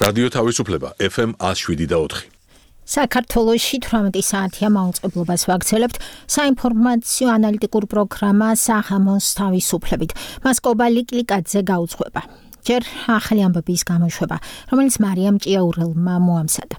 რადიო თავისუფლება FM 107.4. საქართველოში 18 საათია მაუწყებლობას ვაგრძელებთ საინფორმაციო ანალიტიკურ პროგრამა საღამოს თავისუფლებით. მას კობა ლიკლიკაძე გაუძღვება. ჯერ ახალი ამბების გამოშვება, რომელიც მარიამ ჭიაურელმა მოამზადა.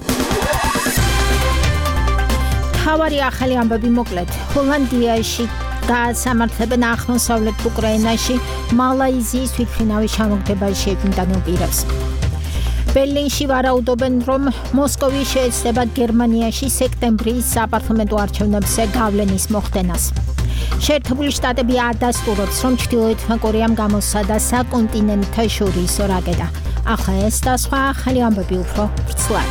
თავარი ახალი ამბები მოკლედ. ჰოლანდიაში გაასამართლებენ აღმოსავლეთ უკრაინაში მალაიზიის თვითმფრინავის ჩამოგდებაში შეჭმდანილ პირებს. ბერლინში ვარაუდობენ, რომ მოსკოვი შეეცდება გერმანიაში სექტემბრის საპარლამენტო არჩევნებზე გავლენის მოხდენას. შეერთებული შტატები ადასტურებს, რომ ჩრდილოეთმა კორეამ გამოსცადა საკონტინენტთაშორისო რაკეტა. ახლა ეს და სხვა ახალი ამბები უფრო ვრცლად.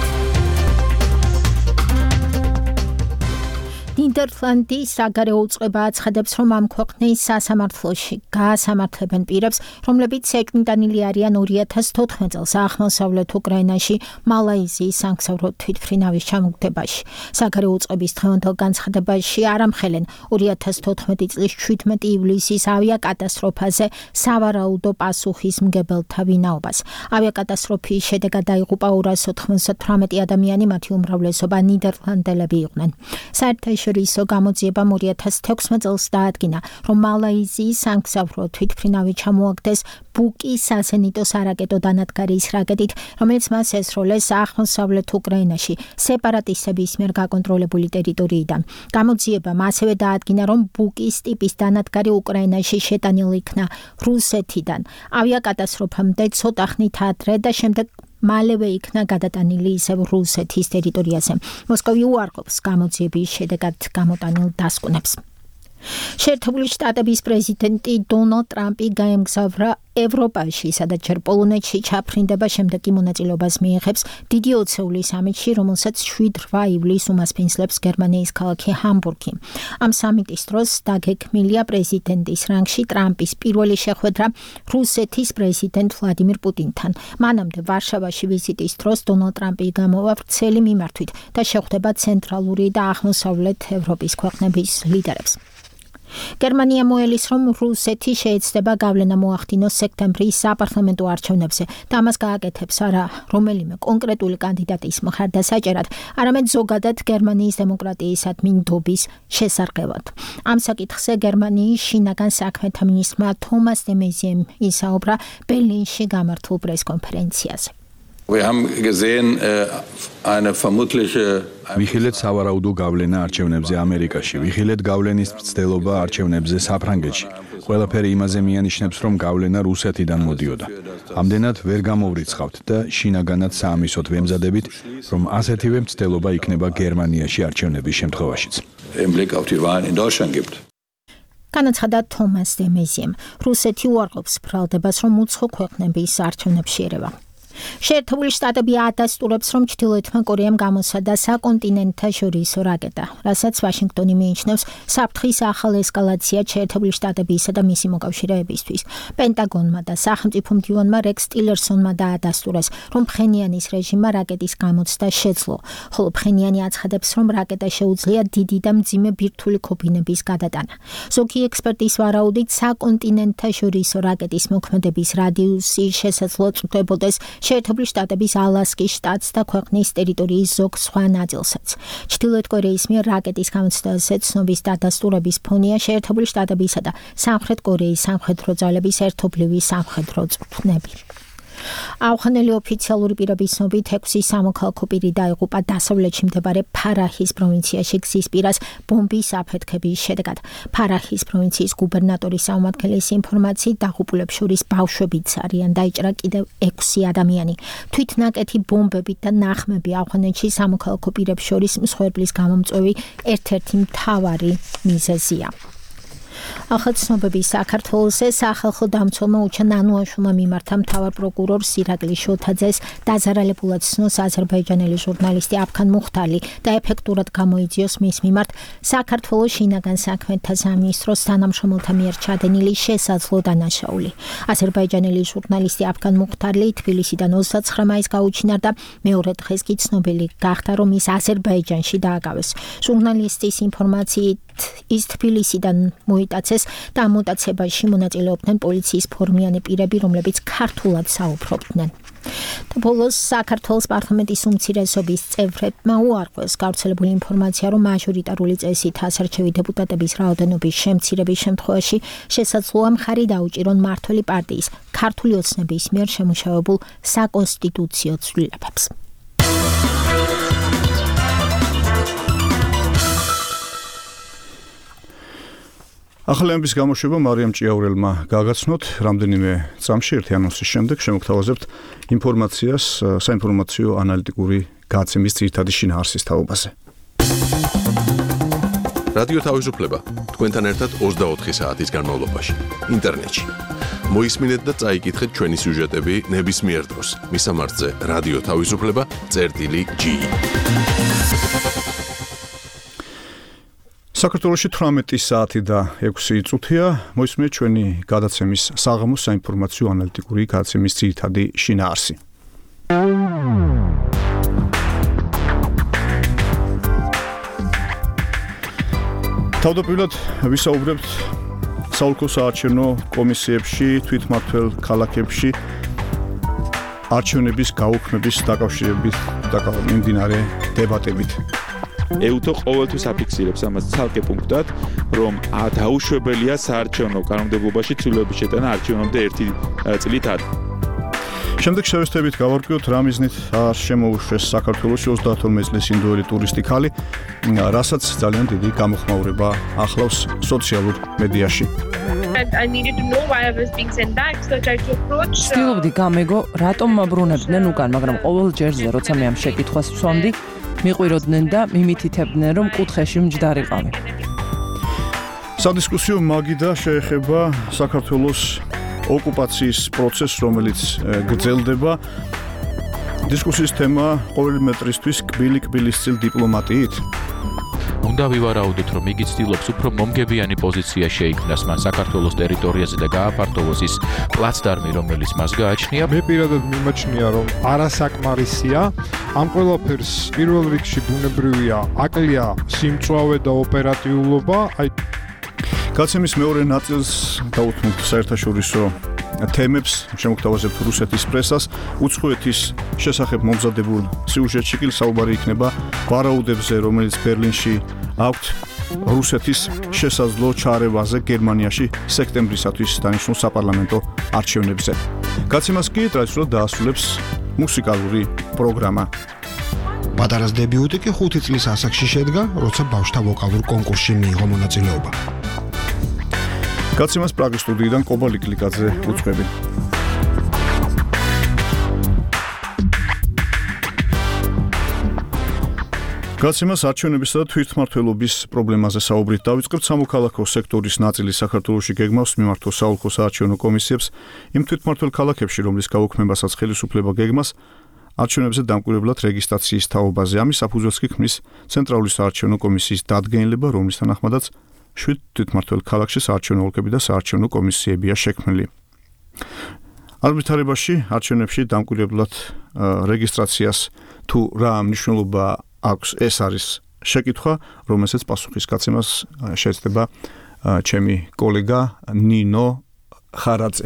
ნიდერლანდის საგარეო უწყება აცხადებს, რომ ამ ქვეყნის სასამართლოში გაასამართლებენ პირებს, რომლებიც შეჭმდანილი არიან 2014 წელს აღმოსავლეთ უკრაინაში მალაიზიის სამგზავრო თვითმფრინავის ჩამოგდებაში. საგარეო უწყების დღევანდელ განცხადებაში არ ამხელენ 2014 წლის 17 ივლისის ავიაკატასტროფაზე სავარაუდო პასუხისმგებელთა ვინაობას. ავიაკატასტროფის შედეგად დაიღუპა 298 ადამიანი, მათი უმრავლესობა ნიდერლანდელები იყვნენ. საერთაშორისო გამოძიებამ 2016 წელს დაადგინა, რომ მალაიზიის სამგზავრო თვითმფრინავი ჩამოაგდეს ბუკის საზენიტო სარაკეტო დანადგარის რაკეტით, რომელიც მას ესროლეს აღმოსავლეთ უკრაინაში სეპარატისტების მიერ გაკონტროლებული ტერიტორიიდან. გამოძიებამ ასევე დაადგინა, რომ ბუკის ტიპის დანადგარი უკრაინაში შეტანილი იქნა რუსეთიდან. ავიაკატასტროფამდე ცოტა ხნით ადრე და შემდეგ მალევე იქნა გადატანილი ისევ რუსეთის ტერიტორიაზე. მოსკოვი უარყოფს გამოძიების შედეგად გამოტანილ დასკვნებს. შეერთებული შტატების პრეზიდენტი დონალდ ტრამპი გაემგზავრა ევროპაში, სადაც ჯერ პოლონეთში ჩაფრინდება, შემდეგ კი მონაწილეობას მიიღებს დიდი ოცეული სამიტში, რომელსაც 7-8 ივლისს უმასპინძლებს გერმანიის ქალაქი ჰამბურგი. ამ სამიტის დროს დაგეგმილია პრეზიდენტის რანგში ტრამპის პირველი შეხვედრა რუსეთის პრეზიდენტ ვლადიმირ პუტინთან. მანამდე ვარშავაში ვიზიტის დროს დონალდ ტრამპი გამოვა ვრცელი მიმართვით და შეხვდება ცენტრალური და აღმოსავლეთ ევროპის ქვეყნების ლიდერებს. გერმანია მოელის, რომ რუსეთი შეეცდება გავლენა მოახდინოს სექტემბრის საპარლამენტო არჩევნებზე და ამას გააკეთებს არა რომელიმე კონკრეტული კანდიდატის მხარდასაჭერად, არამედ ზოგადად გერმანიის დემოკრატიისადმი ნდობის შესარყევად. ამ საკითხზე გერმანიის შინაგან საქმეთა მინისტრმა თომას დე მეზიემ ისაუბრა ბერლინში გამართულ პრესკონფერენციაზე. ვიხილეთ სავარაუდო გავლენა არჩევნებზე ამერიკაში, ვიხილეთ გავლენის მცდელობა არჩევნებზე საფრანგეთში. ყველაფერი იმაზე მიანიშნებს, რომ გავლენა რუსეთიდან მოდიოდა. ამდენად ვერ გამოვრიცხავთ და შინაგანად საამისოდ ვემზადებით, რომ ასეთივე მცდელობა იქნება გერმანიაში არჩევნების შემთხვევაშიც. განაცხადა თომას დე მეზიემ. რუსეთი უარყოფს ბრალდებას, რომ უცხო ქვეყნების არჩევნებში ერევა. შეერთებული შტატები ადასტურებს, რომ ჩრდილოეთმა კორეამ გამოსცადა საკონტინენტთაშორისო რაკეტა, რასაც ვაშინგტონი მიიჩნევს საფრთხის ახალ ესკალაციად შეერთებული შტატებისა და მისი მოკავშირეებისთვის. პენტაგონმა და სახელმწიფო მდივანმა რექს ტილერსონმა დაადასტურეს, რომ ფხენიანის რეჟიმმა რაკეტის გამოცდა შეძლო, ხოლო ფხენიანი აცხადებს, რომ რაკეტა შეუძლია დიდი და მძიმე ბირთვული ქოფინების გადატანა. ზოგი ექსპერტის ვარაუდით საკონტინენტთაშორისო რაკეტის მოქმედების რადიუსი შესაძლოა წვდებოდეს შეერთებული შტატების ალასკის შტატს და ქვეყნის ტერიტორიის ზოგ სხვა ნაწილსაც. ჩრდილოეთ კორეის მიერ რაკეტის გამოცდაზე ცნობის დადასტურების ფონია შეერთებული შტატებისა და სამხრეთ კორეის სამხედრო ძალების ერთობლივი სამხედრო წვრთნები. აუხანელი ოფიციალური პირების ცნობით 6 სამოქალაქო პირი დაიღუპა დასავლეთში მდებარე ფარაჰის პროვინციაში გზის პირას ბომბის აფეთქების შედეგად. ფარაჰის პროვინციის გუბერნატორის საუმართლეს ინფორმაციით დაღუპულებს შორის ბავშვებიც არიან, დაიჭრა კიდევ 6 ადამიანი. თვითნაკეთი ბომბებით და ნახმები აუხანელში სამოქალაქო პირებს შორის მსხვერპლის გამომწვევი ერთ-ერთი მთავარი მიზეზია. ახალ ცნობების საქართველოსზე სახალხო დამცველმა უჩა ნანუაშვილმა მიმართა მთავარ პროკურორ სირაკლი შოთაძეს დაზარალებულად ცნოს აზერბაიჯანელი ჟურნალისტი აფქან მუხტალი და ეფექტურად გამოიძიოს მის მიმართ საქართველოს შინაგან საქმეთა სამინისტროს თანამშრომელთა მიერ ჩადენილი შესაძლო დანაშაული. აზერბაიჯანელი ჟურნალისტი აფქან მუხტალი თბილისიდან 29 მაისს გაუჩინა და მეორე დღეს კი ცნობილი გახდა, რომ ის აზერბაიჯანში დააკავეს. ჟურნალისტის ინფორმაციით ის თბილისიდან მოიტაცეს და ამ მოტაცებაში მონაწილეობდნენ პოლიციის ფორმიანი პირები, რომლებიც ქართულად საუბრობდნენ. Բոլოს საქართველოს პარლამენტის უმცირესობის წევრებმა უარყვეს გავრცელებული ინფორმაცია, რომ მაჟორიტარული წესით ასარჩევი დეპუტატების რაოდენობის შემცირების შემთხვევაში შესაძლოა მხარი დაუჭირონ მმართველი პარტიის ქართული ოცნების მიერ შემუშავებულ საკონსტიტუციო ცვლილებებს. ახალების გამოშვება მარიამ ჭიაურელმა გაგაცნოთ რამდენიმე წამში ერთი ანონსის შემდეგ შემოგთავაზებთ ინფორმაციას საინფორმაციო ანალიტიკური გაცემის ძირითადი შინაარსის თაობაზე. რადიო თავისუფლება თქვენთან ერთად 24 საათის განმავლობაში ინტერნეტში. მოისმინეთ და წაიკითხეთ ჩვენი სიუჟეტები ნებისმიერ დროს. მისამართზე რადიო თავისუფლება.gi. საქართველოში 18 საათი და 6 წუთია მოისმინეთ ჩვენი გადაცემის საღამოს საინფორმაციო ანალიტიკური გაცემის ძირითადი შინაარსი. თავდაპირველად ვისაუბრებთ საოლქო საარჩევნო კომისიებში, თვითმმართველ ქალაქებში არჩევნების გაუქმების დაკავშირებით მიმდინარე დებატებით. ეუთო ყოველთვის აფიქსირებს ამას ცალკე პუნქტად, რომ დაუშვებელია საარჩევნო კანონმდებლობაში ცვლილებების შეტანა არჩევნამდე 1 წლით ადრე. შემდეგ შევესწრებით გავარკვიოთ რა მიზნით არ შემოუშვეს საქართველოში 32 წლის ინდოელი ტურისტი ქალი, რასაც ძალიან დიდი გამოხმაურება ახლავს სოციალურ მედიაში. I needed to know why I was being sent back, so I tried to approach. ვცდილობდი გამეგო, რატომ მაბრუნებდნენ უკან, მაგრამ ყოველ ჯერზე, როცა მე ამ შეკითხვას ვსვამდი, მიყვიროდნენ და მიმითითებდნენ, რომ კუთხეში მჯდარიყავი. სადისკუსიო მაგიდა შეეხება საქართველოს ოკუპაციის პროცესს, რომელიც გრძელდება. დისკუსიის თემა ყოველი მეტრისთვის კბილი-კბილისწილ დიპლომატიით. უნდა ვივარაუდოთ, რომ იგი ცდილობს უფრო მომგებიანი პოზიცია შეიქმნას მან საქართველოს ტერიტორიაზე და გააფართოვოს ის პლაცდარმი, რომელიც მას გააჩნია. მე პირადად მიმაჩნია, რომ არასაკმარისია. ამ ყველაფერს პირველ რიგში ბუნებრივია აკლია სიმწვავე და ოპერატიულობა. გაცემის მეორე ნაწილს დავუთმობთ საერთაშორისო თემებს, შემოგთავაზებთ რუსეთის პრესას, უცხოეთის შესახებ მომზადებულ სიუჟეტში კი საუბარი იქნება ვარაუდებზე, რომელიც ბერლინში აქვთ რუსეთის შესაძლო ჩარევაზე გერმანიაში სექტემბრისათვის დანიშნულ საპარლამენტო არჩევნებზე. გაცემას კი ტრადიციულად დაასრულებს მუსიკალური პროგრამა. პატარას დებიუტი კი 5 წლის ასაკში შედგა, როცა ბავშვთა ვოკალურ კონკურსში მიიღო მონაწილეობა. გაცემას პრაღის სტუდიიდან კობა ლიკლიკაძე უძღვები. გაცემას არჩევნებისა და თვითმმართველობის პრობლემაზე საუბრით დავიწყებთ. სამოქალაქო სექტორის ნაწილი საქართველოში გეგმავს მიმართო საოლქო საარჩევნო კომისიებს იმ თვითმმართველ ქალაქებში, რომლის გაუქმებასაც ხელისუფლება გეგმავს არჩევნებზე დამკვირვებლად რეგისტრაციის თაობაზე. ამის საფუძველს კი ქმნის ცენტრალური საარჩევნო კომისიის დადგენილება, რომლის თანახმადაც 7 თვითმმართველ ქალაქში საარჩევნო ოლქები და საარჩევნო კომისიებია შექმნილი. არბიტრაჟში არჩევნებში დამკვირვებლად რეგისტრაციას თუ რა მნიშვნელობა აქვს, ეს არის შეკითხვა, რომელსაც პასუხის გაცემას შეეცდება ჩემი კოლეგა ნინო ხარაძე.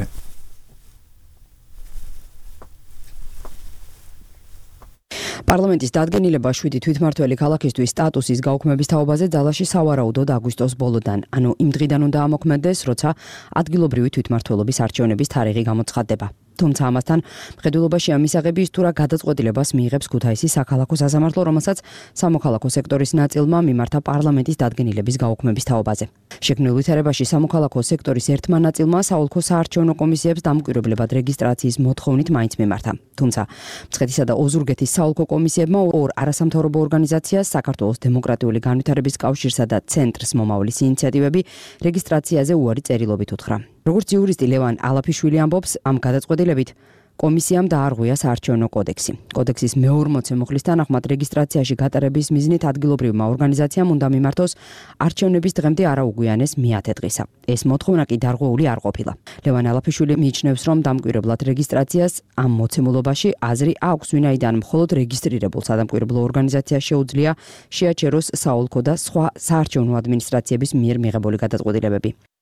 პარლამენტის დადგენილება 7 თვითმმართველი ქალაქისთვის სტატუსის გაუქმების თაობაზე ძალაში სავარაუდოდ აგვისტოს ბოლოდან, ანუ იმ დღიდან უნდა ამოქმედდეს, როცა ადგილობრივი თვითმმართველობის არჩევნების თარიღი გამოცხადდება. თუმცა ამასთან მხედველობაში ამისაღები ის თუ რა გადაწყვეტილებას მიიღებს ქუთაისის საქალაქო სასამართლო, რომელსაც სამოქალაქო სექტორის ნაწილმა მიმართა პარლამენტის დადგენილების გაუქმების თაობაზე. შექმნილ ვითარებაში სამოქალაქო სექტორის ერთმა ნაწილმა საოლქო საარჩევნო კომისიებს დამკვირვებლებად რეგისტრაციის მოთხოვნით მაინც მიმართა. თუმცა მცხეთისა და ოზურგეთის საოლქო კომისიებმა ორ არასამთავრობო ორგანიზაციას, საქართველოს დემოკრატიული განვითარების კავშირსა და ცენტრს მომავლის ინიციატივები რეგისტრაციაზე უარი წერილობით უთხრა. როგორც იურისტი ლევან ალაფიშვილი ამბობს, ამ გადაწყვეტილებით კომისიამ დაარღვია საარჩევნო კოდექსი. კოდექსის მე-40 მუხლის თანახმად რეგისტრაციაში გატარების მიზნით ადგილობრივმა ორგანიზაციამ უნდა მიმართოს არჩევნების დღემდე არაუგვიანეს მე-10 დღისა. ეს მოთხოვნა კი დარღვეული არ ყოფილა. ლევან ალაფიშვილი მიიჩნევს, რომ დამკვირვებლად რეგისტრაციას ამ მოცემულობაში აზრი აქვს, ვინაიდან მხოლოდ რეგისტრირებულ სადამკვირვებლო ორგანიზაციას შეუძლია შეაჩეროს საოლქო და სხვა საარჩევნო ადმინისტრაციების მიერ მიღებული გადაწყვეტილებები.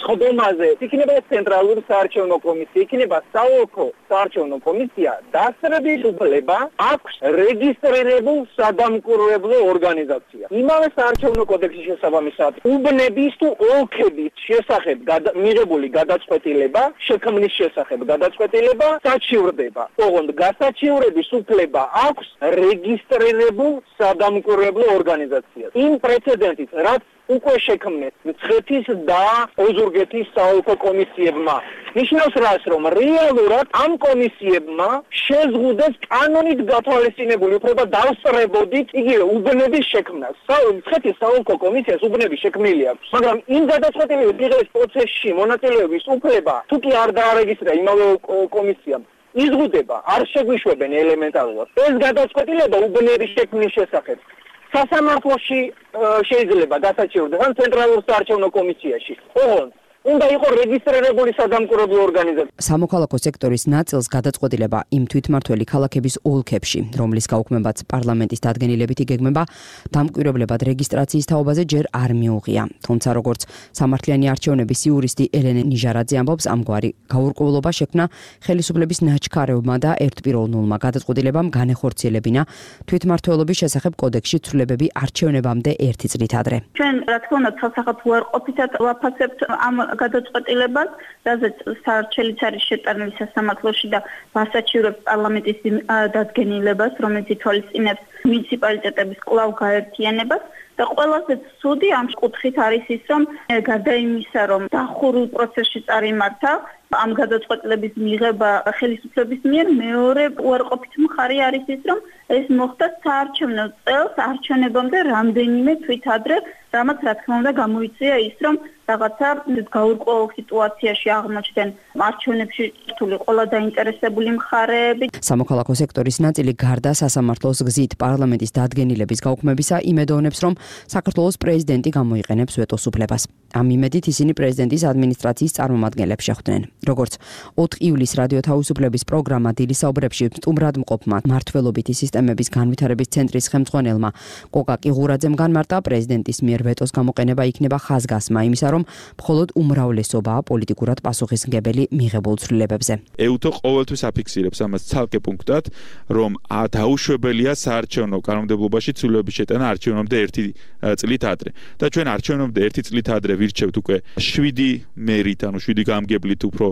სხდომაზე იქნება ცენტრალური საარჩევნო კომისია, იქნება საოლქო საარჩევნო კომისია, დასწრების უფლება აქვს რეგისტრირებულ სადამკვირვებლო ორგანიზაციას. იმავე საარჩევნო კოდექსის შესაბამისად, უბნების თუ ოლქების შესახებ მიღებული გადაწყვეტილება, შექმნის შესახებ გადაწყვეტილება საჩივრდება. ოღონდ გასაჩივრების უფლება აქვს რეგისტრირებულ სადამკვირვებლო ორგანიზაციას. იმ პრეცედენტით, რაც უკვე შექმნეს მცხეთის და ოზურგეთის საოლქო კომისიებმა. ნიშნავს რას, რომ რეალურად ამ კომისიებმა შეზღუდეს კანონით გათვალისწინებული უფლება დავსწრებოდით იგივე უბნების შექმნას. მცხეთის საოლქო კომისიას უბნები შექმნილი აქვს, მაგრამ იმ გადაწყვეტილების მიღების პროცესში მონაწილეობის უფლება თუ კი არ დაარეგისტრირა იმავე კომისიამ იზღუდება, არ შეგვიშვებენ ელემენტარულად. ეს გადაწყვეტილება უბნების შექმნის შესახებ სასამართლოში შეიძლება დასაჩივრდეს ან ცენტრალურ საარჩევნო კომისიაში. ოღონდ უნდა იყოს რეგისტრირებული სადამკვირვებლო ორგანიზაცია. სამოქალაქო სექტორის ნაწილს გადაწყვეტილება იმ თვითმმართველი ქალაქების ოლქებში, რომლის გაუქმებაც პარლამენტის დადგენილებითი გეგმება დამკვირვებლებად რეგისტრაციის თაობაზე ჯერ არ მიუღია. თუმცა როგორც სამართლიანი არჩევნების იურისტი ელენე ნიჟარაძე ამბობს, ამგვარი გაურკვევლობა შექმნა ხელისუფლების ნაჩქარევმა და ერთპიროვნულმა გადაწყვეტილებამ განეხორციელებინა თვითმმართველობის შესახებ კოდექსში ცვლილებები არჩევნებამდე 1 წლით ადრე. ჩვენ რა თქმა უნდა ცალსახად უარყოფითად ვაფასებთ ამ გადაწყვეტილებას, რაზეც საარჩევნიც არის შეტანილი სასამართლოში და ვასაჩივრებს პარლამენტის დადგენილებას, რომელიც ითვალისწინებს მუნიციპალიტეტების კვლავ გაერთიანებას და ყველაზე ცუდი ამ კუთხით არის ის, რომ გარდა იმისა, რომ დახურულ პროცესში წარიმართა ამ გადაწყვეტილების მიღება ხელისუფლების მიერ, მეორე უარყოფითი მხარე არის ის, რომ ეს მოხდა საარჩევნო წელს არჩევნებამდე რამდენიმე თვით ადრე, რამაც რა თქმა უნდა გამოიწვია ის, რომ რაღაცა გაურკვეველ სიტუაციაში აღმოჩნდნენ არჩევნებში რთული ყველა დაინტერესებული მხარეები. სამოქალაქო სექტორის ნაწილი გარდა სასამართლოს გზით პარლამენტის დადგენილების გაუქმებისა იმედოვნებს, რომ საქართველოს პრეზიდენტი გამოიყენებს ვეტოს უფლებას. ამ იმედით ისინი პრეზიდენტის ადმინისტრაციის წარმომადგენლებს შეხვდნენ. როგორც 4 ივლისს რადიო თავისუფლების პროგრამა დილისაუბრებში სტუმრად მყოფმა მმართველობითი სისტემების განვითარების ცენტრის ხელმძღვანელმა კოკა კიღურაძემ განმარტა, პრეზიდენტის მიერ ვეტოს გამოყენება იქნება ხაზგასმა იმისა, რომ მხოლოდ უმრავლესობაა პოლიტიკურად პასუხისმგებელი მიღებულ ცვლილებებზე. ეუთო ყოველთვის აფიქსირებს ამას ცალკე პუნქტად, რომ დაუშვებელია საარჩევნო კანონმდებლობაში ცვლილებების შეტანა არჩევნამდე 1 წლით ადრე. და ჩვენ არჩევნამდე 1 წლით ადრე ვირჩევთ უკვე 7 მერით, ანუ 7 გამგებლით უფრო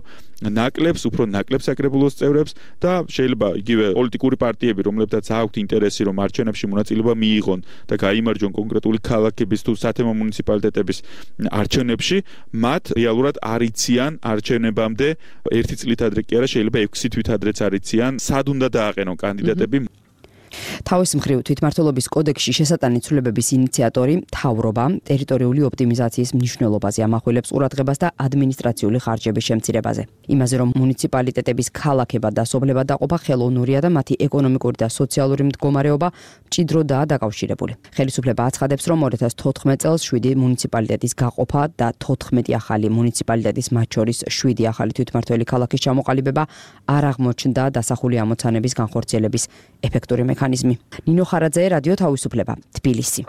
ნაკლებ საკრებულოს წევრებს და შეიძლება იგივე პოლიტიკური პარტიები, რომლებთაც აქვთ ინტერესი, რომ არჩევნებში მონაწილეობა მიიღონ და გაიმარჯვონ კონკრეტული ქალაქების თუ სათემო მუნიციპალიტეტების არჩევნებში, მათ რეალურად არ იციან არჩევნებამდე 1 წლით ადრე კი არა, შეიძლება 6 თვით ადრეც არ იციან, სად უნდა დააყენონ კანდიდატები. თავის მხრივ თვითმმართველობის კოდექსში შესატანი ცვლილებების ინიციატორი მთავრობა ტერიტორიული ოპტიმიზაციის მნიშვნელობაზე ამახვილებს ყურადღებას და ადმინისტრაციული ხარჯების შემცირებაზე. იმაზე, რომ მუნიციპალიტეტების ქალაქებად დასობლებად დაყოფა ხელოვნურია და მათი ეკონომიკური და სოციალური მდგომარეობა მჭიდროდაა დაკავშირებული. ხელისუფლება აცხადებს, რომ 2014 წელს 7 მუნიციპალიტეტის გაყოფა და 14 ახალი მუნიციპალიტეტის მათ შორის 7 ახალი თვითმმართველი ქალაქის ჩამოყალიბება არ აღმოჩნდა დასახული ამოცანების განხორციელების ეფექტური მექანიზმი. ნინო ხარაძე, რადიო თავისუფლება, თბილისი.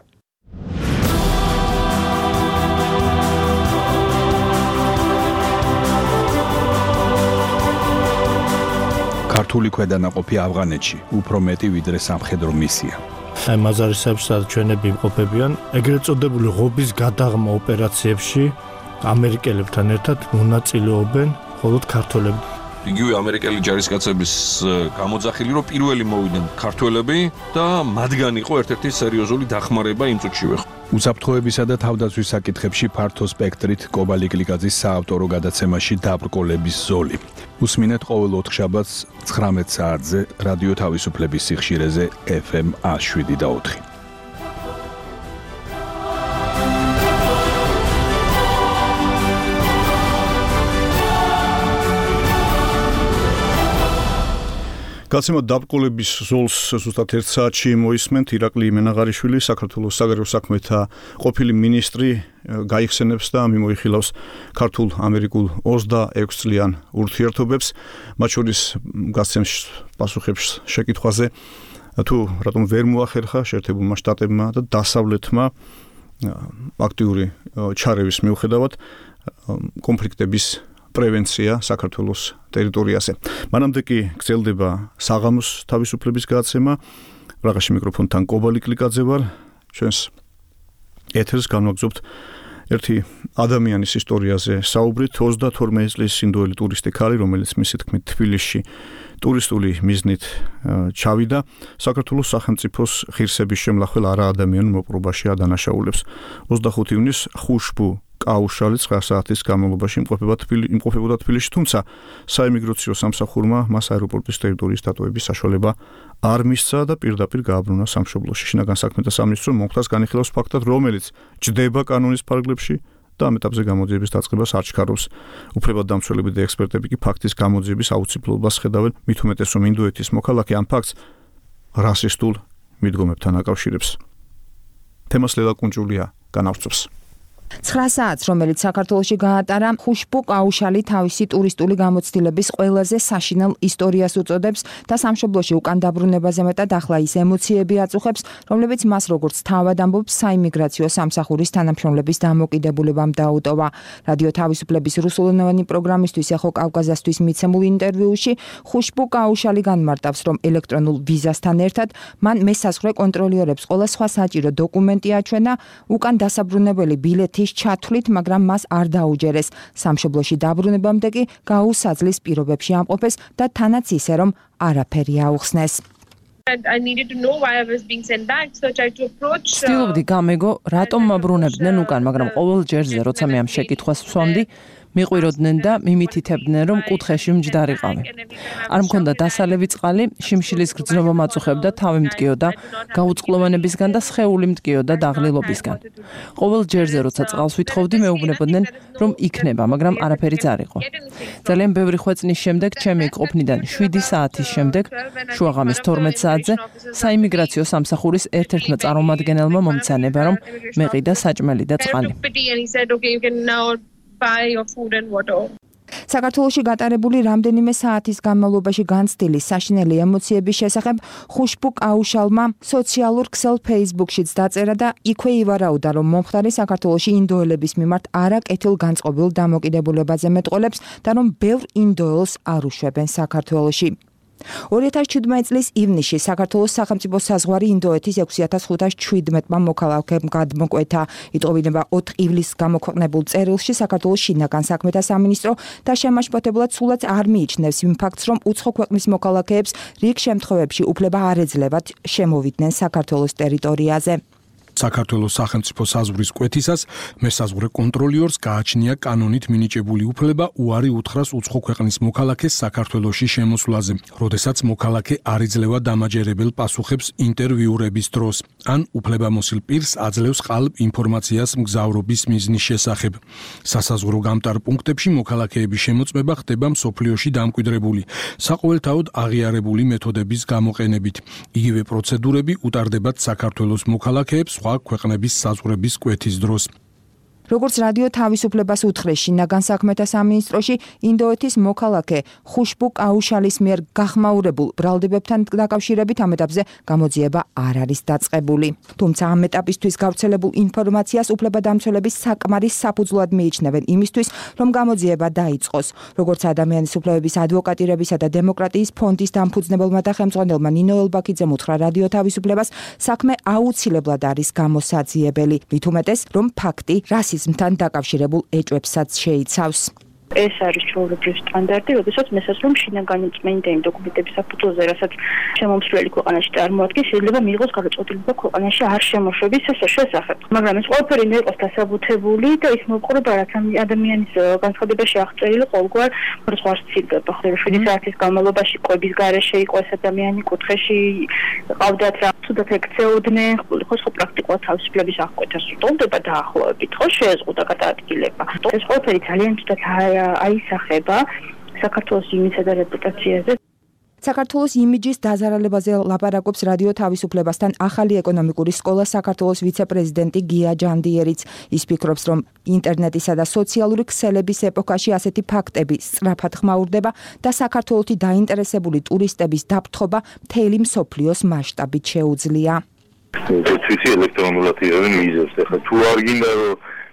ქართული ქვედანაყოფი ავღანეთში უფრო მეტი ვიდრე სამხედრო მისია. აი მაზარისეებს ჩვენები იმყოფებიან ეგრეთ წოდებული ღობის გადაღმა ოპერაციებში ამერიკელებთან ერთად მონაწილეობენ მხოლოდ ქართველები. იგივე ამერიკელი ჯარისკაცების გამოძახილი, რომ პირველი მოვიდნენ ქართველები და მათგან იყო ერთ-ერთი სერიოზული დახმარება იმ წუთშივე. უსაფრთხოებისა და თავდაცვის საკითხებში ფართო სპექტრით კობალი გლიკაძის საავტორო გადაცემაში დაბრკოლების ზოლი. უსმინეთ ყოველ ოთხშაბათს 19 საათზე რადიო თავისუფლების სიხშირეზე FM 107.4. გაცემოთ დაბრკოლების ზოლს ზუსტად 1 საათში მოისმენთ. ირაკლი მენაღარიშვილი, საქართველოს საგარეო საქმეთა ყოფილი მინისტრი, გაიხსენებს და მიმოიხილავს ქართულ-ამერიკულ 26 წლიან ურთიერთობებს, მათ შორის გასცემს პასუხებს შეკითხვაზე, თუ რატომ ვერ მოახერხა შეერთებულმა შტატებმა და დასავლეთმა აქტიური ჩარევის მიუხედავად კონფლიქტების პრევენცია საქართველოს ტერიტორიაზე. მანამდე კი გრძელდება საღამოს თავისუფლების გადაცემა. Რაღაცა მიკროფონთან კობალი კლიკაძე ვარ. ჩვენს ეთერს განვაგრძობთ ერთი ადამიანის ისტორიაზე საუბრით 32 წლის ინდოელი ტურისტი ქალი, რომელიც მისი თქმით თბილისში ტურისტული მიზნით ჩავიდა, საქართველოს სახელმწიფოს ღირსების შემლახველ არაადამიანურ მოპყრობაში ადანაშაულებს. 25 ივნისს ხუშბუ კაუშალი 9 საათის განმავლობაში იმყოფებოდა თბილისში, თუმცა საიმიგრაციო სამსახურმა მას აეროპორტის ტერიტორიის დატოვების საშუალება არ მისცა და პირდაპირ გააბრუნა სამშობლოში. შინაგან საქმეთა სამინისტრო მომხდარს განიხილავს ფაქტად, რომელიც ჯდება კანონის ფარგლებში და ამ ეტაპზე გამოძიების დაწყებას არ ჩქარობს. უფლებადდამცველები და ექსპერტები კი ფაქტის გამოძიების აუცილებლობას ხედავენ, მით უმეტეს რომ ინდოეთის მოქალაქე ამ ფაქტს რასისტულ მიდგომებთან აკავშირებს. თემას ლელა კუნჭულია განავრცობს. 9 საათს, რომელიც საქართველოში გაატარა, ხუშბუ კაუშალი თავისი ტურისტული გამოცდილების ყველაზე საშინელ ისტორიას უწოდებს და სამშობლოში უკან დაბრუნებაზე მეტად ახლა ის ემოციები აწუხებს, რომლებიც მას როგორც თავად ამბობს საიმიგრაციო სამსახურის თანამშრომლების დამოკიდებულებამ დაუტოვა. რადიო თავისუფლების რუსულენოვანი პროგრამისთვის ეხო კავკაზასთვის მიცემულ ინტერვიუში ხუშბუ კაუშალი განმარტავს, რომ ელექტრონულ ვიზასთან ერთად მან მესაზღვრე კონტროლიერებს ყველა სხვა საჭირო დოკუმენტი აჩვენა, უკან დასაბრუნებელი ბილეთი ჩათვლით, მაგრამ მას არ დაუჯერეს. სამშობლოში დაბრუნებამდე კი გაუსაძლის პირობებში ამყოფეს და თანაც ისე რომ არაფერი აუხსნეს. I needed to know why I was being sent back, so I tried to approach. ცდილობდი გამეგო, რატომ მაბრუნებდნენ უკან, მაგრამ ყოველ ჯერზე, როცა მე ამ შეკითხვას ვსვამდი, მიყვიროდნენ და მიმითითებდნენ, რომ კუთხეში მჯდარიყავი. არ მქონდა დასალევი წყალი, შიმშილის გრძნობა მაწუხებდა, თავი მტკიოდა, გაუწყლოვანებისგან და სხეული მტკიოდა დაღლილობისგან. ყოველ ჯერზე, როცა წყალს ვითხოვდი, მეუბნებოდნენ, რომ იქნება, მაგრამ არაფერიც არ იყო. ძალიან ბევრი ხვეწნის შემდეგ, ჩემი ყოფნიდან 7 საათის შემდეგ, შუაღამის 12 საათზე, საიმიგრაციო სამსახურის ერთ-ერთმა წარმომადგენელმა მომცანება, რომ მეყიდა საჭმელი და წყალი. საქართველოში გატარებული რამდენიმე საათის განმავლობაში განცდილი საშინელი ემოციების შესახებ ხუშბუ კაუშალმა სოციალურ ქსელ Facebook-შიც დაწერა და იქვე ივარაუდა, რომ მომხდარი საქართველოში ინდოელების მიმართ არაკეთილ განწყობილ დამოკიდებულებაზე მეტყოლებს და რომ ბევრ ინდოელს არ უშვებენ საქართველოში. 2017 წლის ივნისში საქართველოს სახელმწიფო საზღვარი ინდოეთის 6517-მა მოქალაქემ გადმოკვეთა. იტყობინება 4 ივლისს გამოქვეყნებულ წერილში საქართველოს შინაგან საქმეთა სამინისტრო და შემაშფოთებლად სულაც არ მიიჩნევს იმ ფაქტს, რომ უცხო ქვეყნის მოქალაქეებს რიგ შემთხვევებში უფლება არ ეძლებათ შემოვიდნენ საქართველოს ტერიტორიაზე. საქართველოს სახელმწიფო საზღვრის კვეთისას მესაზღვრე კონტროლიორს გააჩნია კანონით მინიჭებული უფლება უარი უთხრას უცხო ქვეყნის მოქალაქეს საქართველოში შემოსვლაზე, როდესაც მოქალაქე არ იძლევა დამაჯერებელ პასუხებს ინტერვიურების დროს, ან უფლებამოსილ პირს აძლევს ყალბ ინფორმაციას მგზავრობის მიზნის შესახებ. სასაზღვრო გამტარ პუნქტებში მოქალაქეების შემოწმება ხდება მსოფლიოში დამკვიდრებული, საყოველთაოდ აღიარებული მეთოდების გამოყენებით. იგივე პროცედურები უტარდებათ საქართველოს მოქალაქეებს სხვა ქვეყნების საზღვრების კვეთის დროს. როგორც რადიო თავისუფლებას უთხრეს შინაგან საქმეთა სამინისტროში, ინდოეთის მოქალაქე ხუშბუ კაუშალის მიერ გახმაურებულ ბრალდებებთან დაკავშირებით ამ ეტაპზე გამოძიება არ არის დაწყებული. თუმცა ამ ეტაპისთვის გავრცელებულ ინფორმაციას უფლებადამცველები საკმარის საფუძვლად მიიჩნევენ იმისთვის, რომ გამოძიება დაიწყოს. როგორც ადამიანის უფლებების ადვოკატირებისა და დემოკრატიის ფონდის დამფუძნებელმა და ხელმძღვანელმა ნინო ელბაქიძემ უთხრა რადიო თავისუფლებას, საქმე აუცილებლად არის გამოსაძიებელი. მით უმეტეს, რომ ფაქტი რასიზმთან დაკავშირებულ ეჭვებსაც შეიცავს. ეს არის ჩვეულებრივი სტანდარტი, როდესაც მესაზღვრე შინაგანი წმენდა იმ დოკუმენტების საფუძველზე, რასაც შემომსვლელი ქვეყანაში წარმოადგენს, შეიძლება მიიღოს გადაწყვეტილება ქვეყანაში არ შემოშვების შესახებ. მაგრამ ეს ყველაფერი უნდა იყოს დასაბუთებული და ის მოპყრობა, რაც ადამიანის განცხადებაში აღწერილი ყოველგვარ ზღვარს ცილდება. ხდება 7 საათის განმავლობაში კვების გარეშე იყო ეს ადამიანი, კუთხეში ყავდათ რა, თუდად ექცეოდნენ, ხო პრაქტიკულად თავისუფლების აღკვეთას უტოლდება დაახლოებით, ხო შეეზღუდა გადაადგილება. ეს ყველაფერი ძალიან თუდად აისახება საქართველოს იმიჯსა და რეპუტაციაზე. საქართველოს იმიჯის დაზარალებაზე ლაპარაკობს რადიო თავისუფლებასთან ახალი ეკონომიკური სკოლა საქართველოს ვიცე-პრეზიდენტი გია ჯანდიერიც. ის ფიქრობს, რომ ინტერნეტისა და სოციალური ქსელების ეპოქაში ასეთი ფაქტები სწრაფად ხმაურდება და საქართველოში დაინტერესებული ტურისტების დაფრთხობა მთელი მსოფლიოს მასშტაბით შეუძლია. ვიცი ელექტრონულად იღებენ ვიზებს, ახლა თუ არ გინდა რომ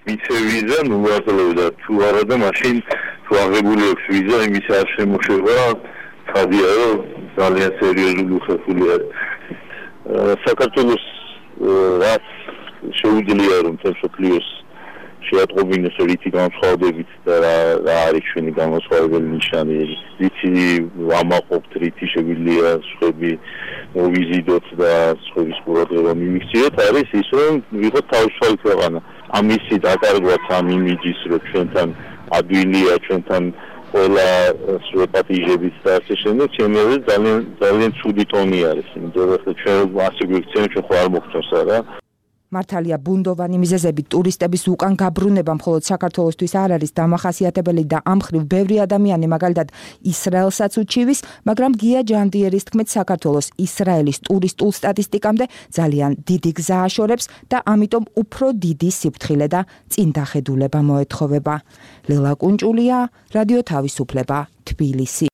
მიცე ვიზა უარყოფდა თუ არა და მაშინ თუ აღებული აქვს ვიზა იმის არ შემოშება ხადია რომ ძალიან სერიოზული უხერხული არის საქართველოს რაც შეუძლია რომ თემსოფლიოს შეატყობინოს რითი განსხვავებით და რა არის ჩვენი განსხვავებული ნიშანი რითი ვამაყობთ რითი შეგვიძლია სხვები მოვიზიდოთ და სხვების ყურადღება მივიქციოთ არის ის რომ ვიღოთ თავისუფალი ქვეყანა ამისი დაკარგვაც ამ იმიჯის რომ ჩვენთან ადვილია ჩვენთან ყველა სუპატიჟებით და ასე შემდეგ ჩემი ძალიან ცუდი ტონი არის იმიტომ რომ ჩვენ ასე გვიქცევთ ჩვენ ხო არ მოგწონს რა მართალია ბუნდოვანი მიზეზებით ტურისტების უკან გაბრუნება მხოლოდ საქართველოსთვის არ არის დამახასიათებელი და ამ ხრივ ბევრი ადამიანი მაგალითად ისრაელსაც უჩივის, მაგრამ გია ჯანდიერის თქმით საქართველოს ისრაელის ტურისტულ სტატისტიკამდე ძალიან დიდი გზა აშორებს და ამიტომ უფრო დიდი სიფრთხილე და წინდახედულება მოეთხოვება. ლელა კუნჭულია, რადიო თავისუფლება, თბილისი.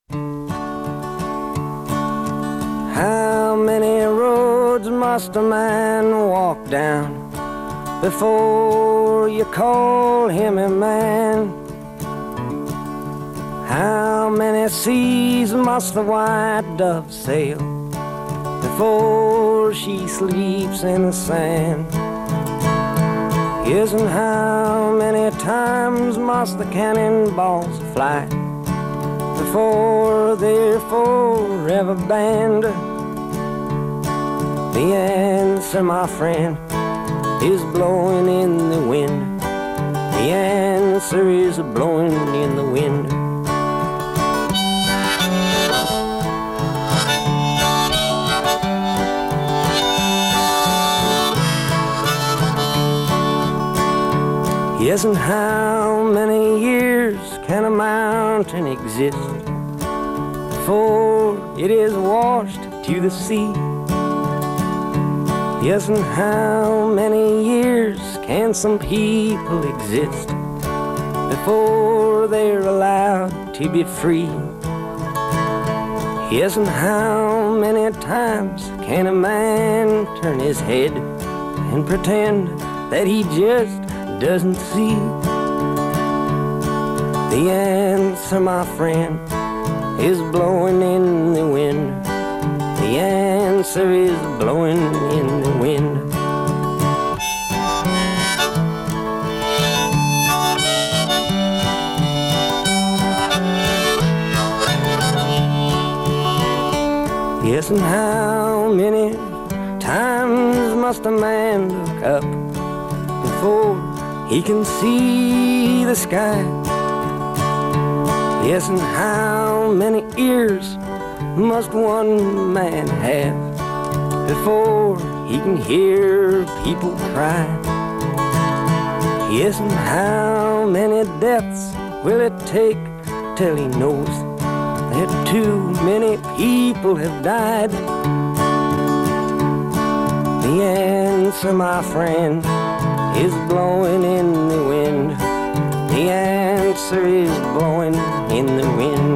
How many roads must a man walk down before you call him a man? How many seas must the white dove sail before she sleeps in the sand? Yes, and how many times must the cannonballs fly before they're forever banned? The answer, my friend, is blowing in the wind. The answer is blowing in the wind. Yes, and how many years can a mountain exist before it is washed to the sea? Yes, and how many years can some people exist before they're allowed to be free? Yes, and how many times can a man turn his head and pretend that he just doesn't see? The answer, my friend, is blowing in the wind. The answer is blowing in the wind. Yes, and how many times must a man look up before he can see the sky? Yes, and how many ears must one man have before he can hear people cry? Yes, and how many deaths will it take till he knows that too many people have died? The answer, my friend, is blowing in the wind. The answer is blowing in the wind.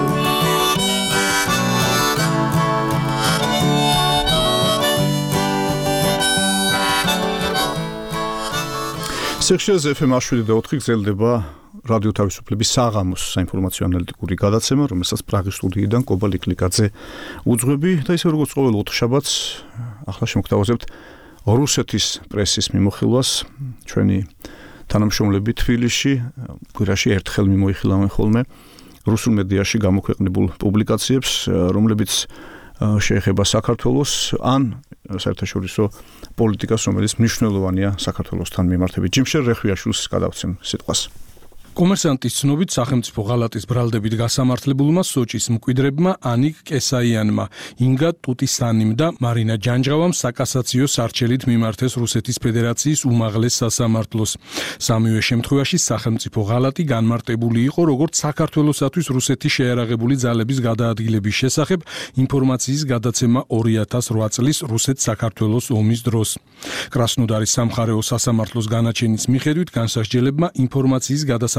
სექციაზე FM 7.4 გრძელდება რადიო თავისუფლების საღამოს საინფორმაციო ანალიტიკური გადაცემა, რომელსაც პრაღის სტუდიიდან კობა ლიკლიკაძე უძღვები და ისე როგორც ყოველ ოთხშაბათს ახლა შემოგთავაზებთ რუსეთის პრესის მიმოხილვას. ჩვენი თანამშრომლები თბილისში კვირაში ერთხელ მიმოიხილავენ ხოლმე რუსულ მედიაში გამოქვეყნებულ პუბლიკაციებს, რომლებიც შეეხება საქართველოს ან საერთაშორისო პოლიტიკას, რომელიც მნიშვნელოვანია საქართველოსთან მიმართებით. ჯიმშერ რეხვიაშვილს გადავცემ სიტყვას. კომერსანტის ცნობით სახელმწიფო ღალატის ბრალდებით გასამართლებულმა სოჭის მკვიდრებმა ანიკ კესაიანმა, ინგა ტუტისანიმ და მარინა ჯანჯღავამ საკასაციო სარჩელით მიმართეს რუსეთის ფედერაციის უმაღლეს სასამართლოს. სამივე შემთხვევაში სახელმწიფო ღალატი განმარტებული იყო როგორც საქართველოსათვის რუსეთის შეერაღებული ძალების გადაადგილების შესახებ ინფორმაციის გადაცემა 2008 წლის რუსეთ-საქართველოს ომის დროს. კრასნოდარის სამხარეო სასამართლოს განაჩენის მიხედვით განსახჯელებმა ინფორმაციის გადასაცემად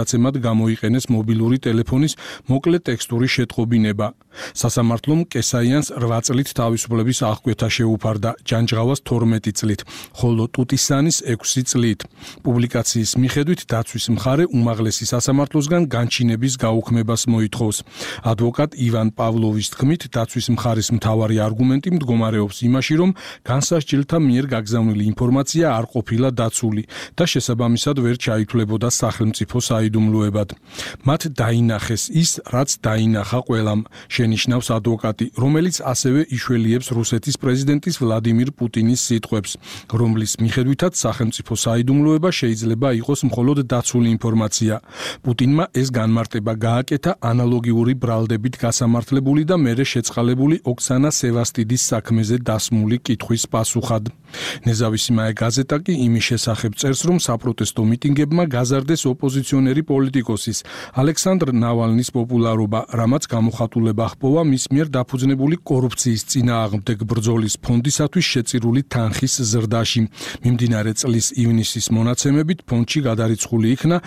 გადაცემად გამოიყენეს მობილური ტელეფონის მოკლე ტექსტური შეტყობინება. სასამართლომ კესაიანს 8 წლით თავისუფლების აღკვეთა შეუფარდა, ჯანჯღავას 12 წლით, ხოლო ტუტისანის 6 წლით. პუბლიკაციის მიხედვით დაცვის მხარე უმაღლესი სასამართლოსგან განჩინების გაუქმებას მოითხოვს. ადვოკატ ივან პავლოვის თქმით, დაცვის მხარის მთავარი არგუმენტი მდგომარეობს იმაში, რომ განსასჯელთა მიერ გაგზავნილი ინფორმაცია არ ყოფილა დაცული და შესაბამისად ვერ ჩაითვლებოდა სახელმწიფო საიდუმლოებად. მათ დაინახეს ის, რაც დაინახა ყველამ, შენიშნავს ადვოკატი, რომელიც ასევე იშველიებს რუსეთის პრეზიდენტის ვლადიმირ პუტინის სიტყვებს, რომლის მიხედვითაც სახელმწიფო საიდუმლოება შეიძლება იყოს მხოლოდ დაცული ინფორმაცია. პუტინმა ეს განმარტება გააკეთა ანალოგიური ბრალდებით გასამართლებული და მერე შეწყალებული ოქსანა სევასტიდის საქმეზე დასმული კითხვის პასუხად. ნეზავისი მაე გაზეტა კი იმის შესახებ წერს, რომ საპროტესტო მიტინგებმა გაზარდეს ოპოზიციონერი პოლიტიკოსის ალექსანდრ ნავალნის პოპულარობა, რამაც გამოხატულება ჰპოვა მის მიერ დაფუძნებული კორუფციის წინააღმდეგ ბრძოლის ფონდისათვის შეწირული თანხის ზრდაში. მიმდინარე წლის ივნისის მონაცემებით ფონდში გადარიცხული იქნა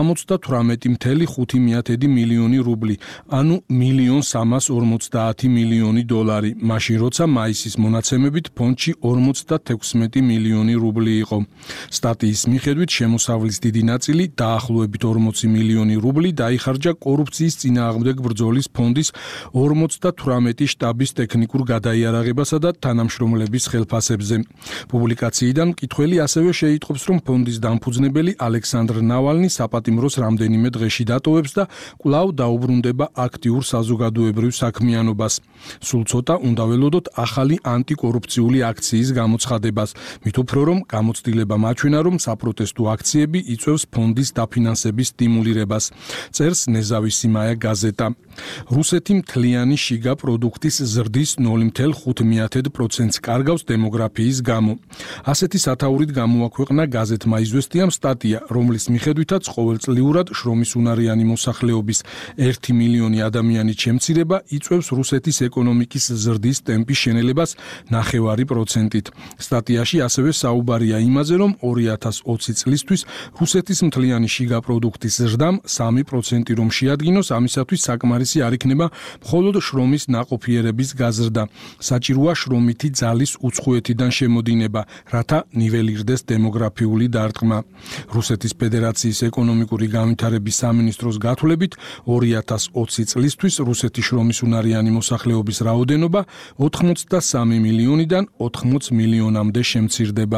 78,5 მილიონი რუბლი, ანუ 1,350,000 დოლარი, მაშინ როცა მაისის მონაცემებით ფონდში 56 მილიონი რუბლი იყო. სტატიის მიხედვით შემოსავლის დიდი ნაწილი, დაახლოებით 40 მილიონი რუბლი დაიხარჯა კორუფციის წინააღმდეგ ბრძოლის ფონდის 58 შტაბის ტექნიკურ გადაიარაღებასა და თანამშრომლების ხელფასებზე. პუბლიკაციიდან მკითხველი ასევე შეიტყობს, რომ ფონდის დამფუძნებელი ალექსანდრ ნავალნი საპატიმროს რამდენიმე დღეში დატოვებს და კვლავ დაუბრუნდება აქტიურ საზოგადოებრივ საქმიანობას. სულ ცოტა უნდა ველოდოთ ახალი ანტიკორუფციული აქციის გამოცხადებას, მით უფრო რომ გამოცდილება მაჩვენა, რომ საპროტესტო აქციები იწვევს ფონდის დაფინანსების სტიმულირებას. წერს ნეზავისი მაე გაზეტა. რუსეთი მთლიანი შიგა პროდუქტის ზრდის 0,5%-ს კარგავს დემოგრაფიის გამო. ასეთი სათაურით გამოაქვეყნა გაზეთმა „იზვესტიამ“ სტატია, რომლის მიხედვითაც ყოველწლიურად შრომის უნარიანი მოსახლეობის 1 მილიონი ადამიანის შემცირება იწვევს რუსეთის ეკონომიკის ზრდის ტემპის შენელებას 9%-ით. სტატიაში ასევე საუბარია იმაზე, რომ 2020 წლისთვის რუსეთის მთლიანი შიგა პროდუქტის ზრდამ 3% რომ შეადგინოს, ამისათვის საკმარისი არ იქნება მხოლოდ შრომის ნაყოფიერების გაზრდა. საჭიროა შრომითი ძალის უცხოეთიდან შემოდინება, რათა ნიველირდეს დემოგრაფიული დარტყმა. რუსეთის ფედერაციის ეკონომიკური განვითარების სამინისტროს გათვლებით 2020 წლისთვის რუსეთის შრომის უნარიანი მოსახლეობის რაოდენობა 83 მილიონიდან 80 მილიონამდე შემცირდება.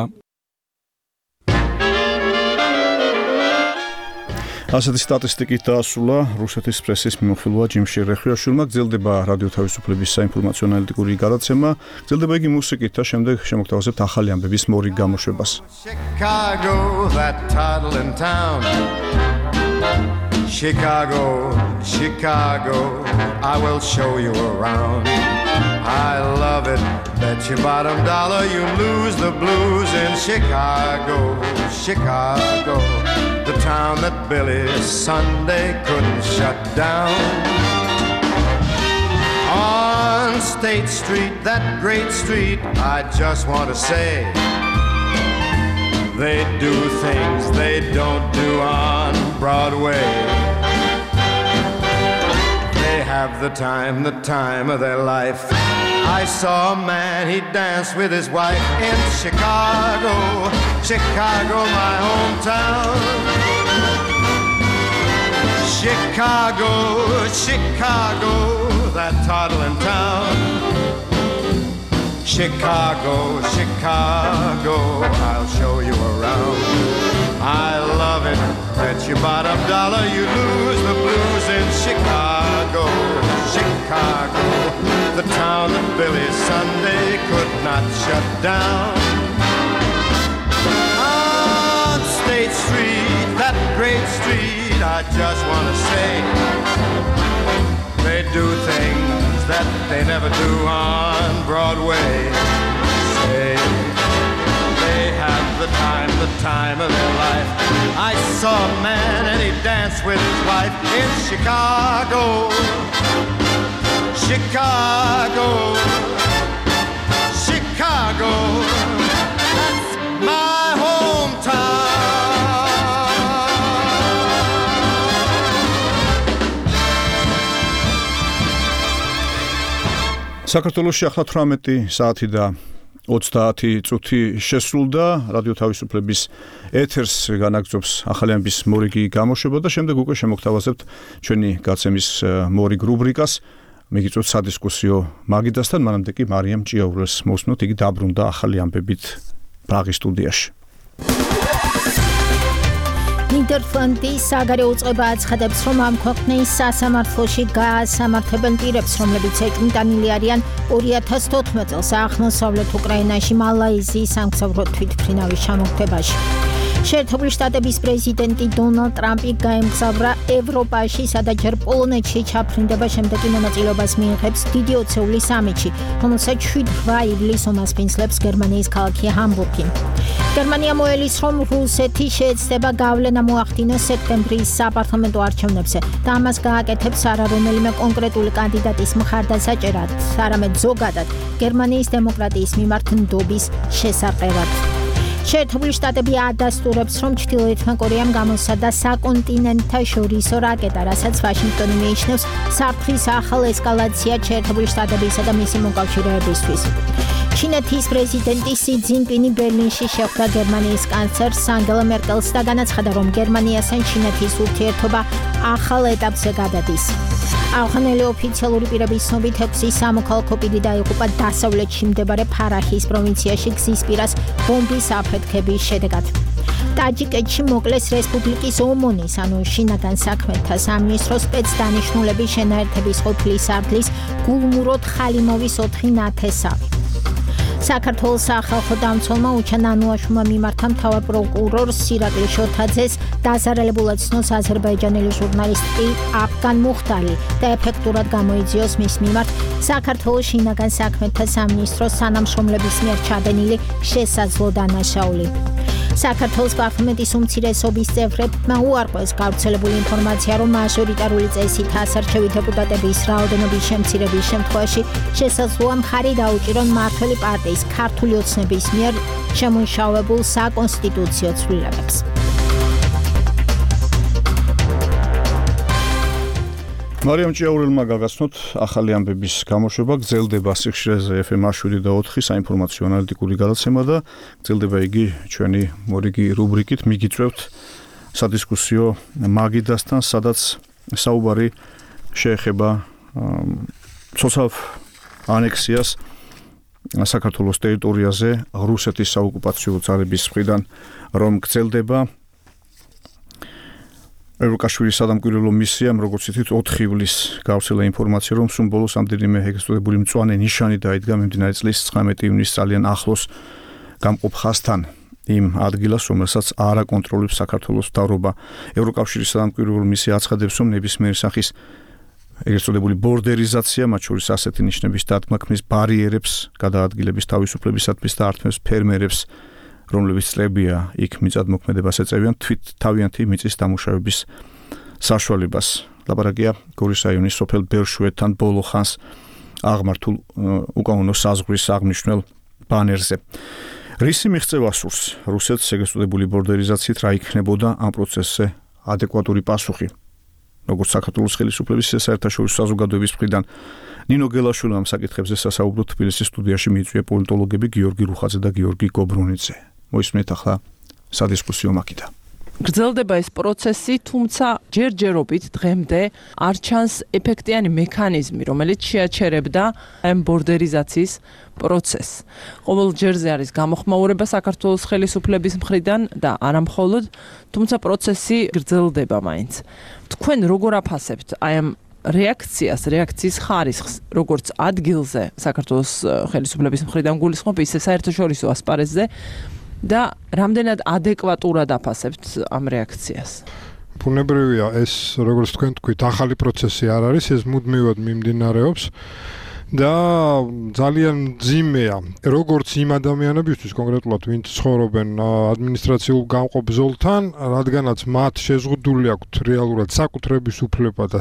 ასეთი სტატისტიკით დაასრულა რუსეთის პრესის მიმოხილვა ჯიმში რეხვიაშვილმა. გრძელდება რადიო თავისუფლების საინფორმაციო ანალიტიკური გადაცემა. გრძელდება იგი მუსიკით და შემდეგ შემოგთავაზებთ ახალი ამბების მორიგ გამოშვებას. Chicago, that toddling town. Chicago, Chicago, I will show you around. I love it, bet your bottom dollar you lose the blues in Chicago, Chicago, the town that Billy Sunday couldn't shut down. On State Street, that great street, I just want to say, they do things they don't do on Broadway. They have the time of their life. I saw a man, he danced with his wife in Chicago, Chicago, my hometown. Chicago, Chicago, that toddling town. Chicago, Chicago, I'll show you around. I love it, bet your bottom dollar you lose the blues in Chicago, Chicago, the town that Billy Sunday could not shut down. On State Street, that great street, I just want to say, they do things that they never do on Broadway. Say, they have the time of their life. I saw a man and he danced with his wife in Chicago, Chicago, Chicago, that's my hometown. საქართველოში ახლა 18 საათი და 30 წუთი შესრულდა. რადიო თავისუფლების ეთერს განაგრძობს ახალი ამბის მორიგი გამოშვება და შემდეგ უკვე შემოგთავაზებთ ჩვენი გაცემის მორიგ რუბრიკას. მიგიწევთ სადისკუსიო მაგიდასთან, მანამდე კი მარიამ ჭიაურელს მოვსმენთ, იგი დაბრუნდა ახალი ამბებით პრაღის სტუდიაში. ნიდერლანდის საგარეო უწყება აცხადებს, რომ ამ ქვეყნის სასამართლოში გაასამართებენ პირებს, რომლებიც ეკმიტანილი არიან 2014 წელს აღმოსავლეთ უკრაინაში მალაიზიის სამგზავრო თვითმფრინავის ჩამოგდებაში. შეერთებული შტატების პრეზიდენტი დონალდ ტრამპი გაემგზავრა ევროპაში, სადაც ჯერ პოლონეთში ჩაფრინდება, შემდეგ კი მონაწილეობას მიიღებს დიდი ოცეული სამიტში, რომელსაც 7 ივლისს უმასპინძლებს გერმანიის ქალაქი ჰამბურგი. გერმანია მოელის, რომ რუსეთი შეეცდება გავლენა მოახდინოს სექტემბრის საპარლამენტო არჩევნებზე და ამას გააკეთებს არა რომელიმე კონკრეტული კანდიდატის მხარდასაჭერად, არამედ ზოგადად გერმანიის დემოკრატიის მიმართ ნდობის შესაყევად. შეერთებული შტატები ადასტურებს, რომ ჩრდილოეთმა კორეამ გამოსცადა საკონტინენტთაშორისო რაკეტა, რასაც ვაშინგტონი მიიჩნევს საფრთხის ახალ ესკალაციად შეერთებული შტატებისა და მისი მოკავშირეებისთვის. ჩინეთის პრეზიდენტი სი ძინპინი ბერლინში შეხვდა გერმანიის კანცლერს ანგელა მერკელს და განაცხადა, რომ გერმანიასთან ჩინეთის ურთიერთობა ახალ ეტაპზე გადადის. აღნიშნული ოფიციალური პირების ცნობით 6 სამოქალაქო პირი დაიღუპა დასავლეთში მდებარე ფარაჰის პროვინციაში გზის პირას ბომბის აფეთქების შედეგად. ტაჯიკეთში მოკლეს რესპუბლიკის ომონის, ანუ შინაგან საქმეთა სამინისტროს სპეცდანიშნულების შენაერთების ყოფილი სარდლის გულმუროდ ხალიმოვის 4 ნათესავი. საქართველოს სახალხო დამცველმა უჩან ანუაშვილმა მიმართა მთავარ პროკურორ სირაკლი შოთაძეს დაზარალებულად ცნოს აზერბაიჯანელი ჟურნალისტი აფგან მუხტალი და ეფექტურად გამოიძიოს მის მიმართ საქართველოს შინაგან საქმეთა სამინისტროს თანამშრომლების მიერ ჩადენილი შესაძლო დანაშაული. საქართველოს პარლამენტის უმცირესობის წევრებმა უარყვეს გავრცელებული ინფორმაცია, რომ მაჟორიტარული წესით ასარჩევი დეპუტატების რაოდენობის შემცირების შემთხვევაში შესაძლოა მხარი დაუჭირონ მმართველი პარტიის ქართული ოცნების მიერ შემუშავებულ საკონსტიტუციო ცვლილებებს. მარიამ ჭიაურელმა გაგაცნოთ ახალი ამბების გამოშვება, გრძელდება სიხშირეზე FM 7 და 4 საინფორმაციო ანალიტიკური გადაცემა და გრძელდება იგი ჩვენი მორიგი რუბრიკით. მიგიწევთ სადისკუსიო მაგიდასთან, სადაც საუბარი შეეხება ცოცხალ ანექსიას საქართველოს ტერიტორიაზე რუსეთის საოკუპაციო ძალების მხრიდან, რომ გრძელდება. ევროკავშირის სადამკვირვებლო მისიამ, როგორც ითქვით, 4 ივლისს გავრცელა ინფორმაცია, რომ სულ ბოლოს ამდენიმე ეგრეთწოდებული მწვანე ნიშანი დაიდგა მიმდინარე წლის 19 ივნისს ძალიან ახლოს გამყოფ ხაზთან იმ ადგილას, რომელსაც არ აკონტროლებს საქართველოს მთავრობა. ევროკავშირის სადამკვირვებლო მისია აცხადებს, რომ ნებისმიერი სახის ეგრეთწოდებული ბორდერიზაცია, მათ შორის ასეთი ნიშნების დადგმა ქმნის ბარიერებს გადაადგილების თავისუფლებისათვის და ართმევს ფერმერებს, რომლებიც წლებია იქ მიწადმოქმედებას ეწევიან თავიანთი მიწის დამუშავების საშუალებას. ლაპარაკია გორის რაიონის სოფელ ბერშვედთან ბოლო ხანს აღმართულ უკანონო საზღვრის აღმნიშვნელ ბანერზე. რისი მიღწევა სურს რუსეთს ეგრეთწოდებული ბორდერიზაციით, რა იქნებოდა ამ პროცესზე ადეკვატური პასუხი? როგორც საქართველოს ხელისუფლების საერთაშორისო საზოგადოების მხრიდან ნინო გელაშვილმა ამ საკითხებზე სასაუბროდ თბილისის სტუდიაში მიიწვია პოლიტოლოგები გიორგი რუხაძე და გიორგი გობრონიძე. მოისმენთ ახლა სადისკუსიო მაგიდა. გრძელდება ეს პროცესი, თუმცა ჯერჯერობით დღემდე არ ჩანს ეფექტიანი მექანიზმი, რომელიც შეაჩერებდა ამ ბორდერიზაციის პროცესს. ყოველ ჯერზე არის გამოხმაურება საქართველოს ხელისუფლების მხრიდან და არა მხოლოდ, თუმცა პროცესი გრძელდება მაინც. თქვენ როგორ აფასებთ აი ამ რეაქციის ხარისხს, როგორც ადგილზე საქართველოს ხელისუფლების მხრიდან გულისხმობ, ისე საერთაშორისო ასპარეზზე და რამდენად ადეკვატურად აფასებთ ამ რეაქციას? ბუნებრივია, ეს როგორც თქვენ თქვით, ახალი პროცესი არ არის, ეს მუდმივად მიმდინარეობს. და ძალიან ძიმეა როგორც იმ ადამიანებისთვის კონკრეტულად ვინც ცხოვრობენ ადმინისტრაციულ გამყოფ ზოლთან, რადგანაც მათ შეზღუდული აქვთ რეალურად საკუთრების უფლება და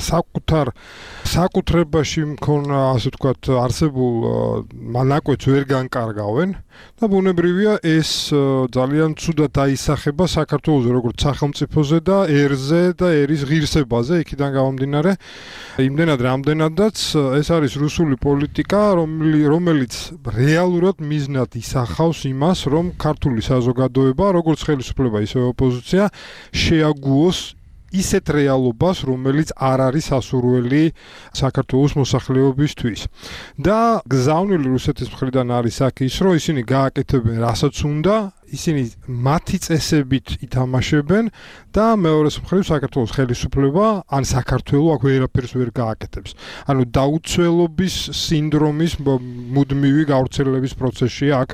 საკუთრებაში მქონა, ასე ვთქვათ, არსებულ ნაკვეთს ვერ განკარგავენ და ბუნებრივია ეს ძალიან ცუდად დაისახება საქართველოს როგორც სახელმწიფოზე და ერზე და ერის ღირსებაზე, იქიდან გამომდინარე, იმდენად რამდენადაც ეს არის რუსული პოლიტიკა, რომელიც რეალურად მიზნად ისახავს იმას, რომ ქართული საზოგადოება, როგორც ხელისუფლება, ისე ოპოზიცია, შეაგუოს ისეთ რეალობას, რომელიც არ არის სასურველი საქართველოს მოსახლეობისთვის. და გზავნილი რუსეთის მხრიდან არის აქ ის, რომ ისინი გააკეთებენ რასაც უნდა, ისინი მათი წესებით ითამაშებენ და მეორეს მხრივ საქართველოს ხელისუფლება ან საქართველო აქ ვერაფერს ვერ გააკეთებს. ანუ დაუცველობის სინდრომის მუდმივი გავრცელების პროცესია აქ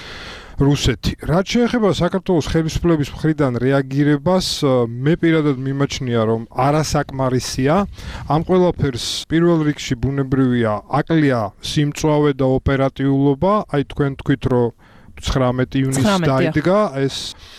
რუსეთი. რაც შეეხება საქართველოს ხელისუფლების მხრიდან რეაგირებას, მე პირადად მიმაჩნია, რომ არასაკმარისია. ამ ყველაფერს პირველ რიგში ბუნებრივია აკლია სიმწვავე და ოპერატიულობა, აი თქვენ თქვით, რომ 19 ივნისს დაიდგა ეს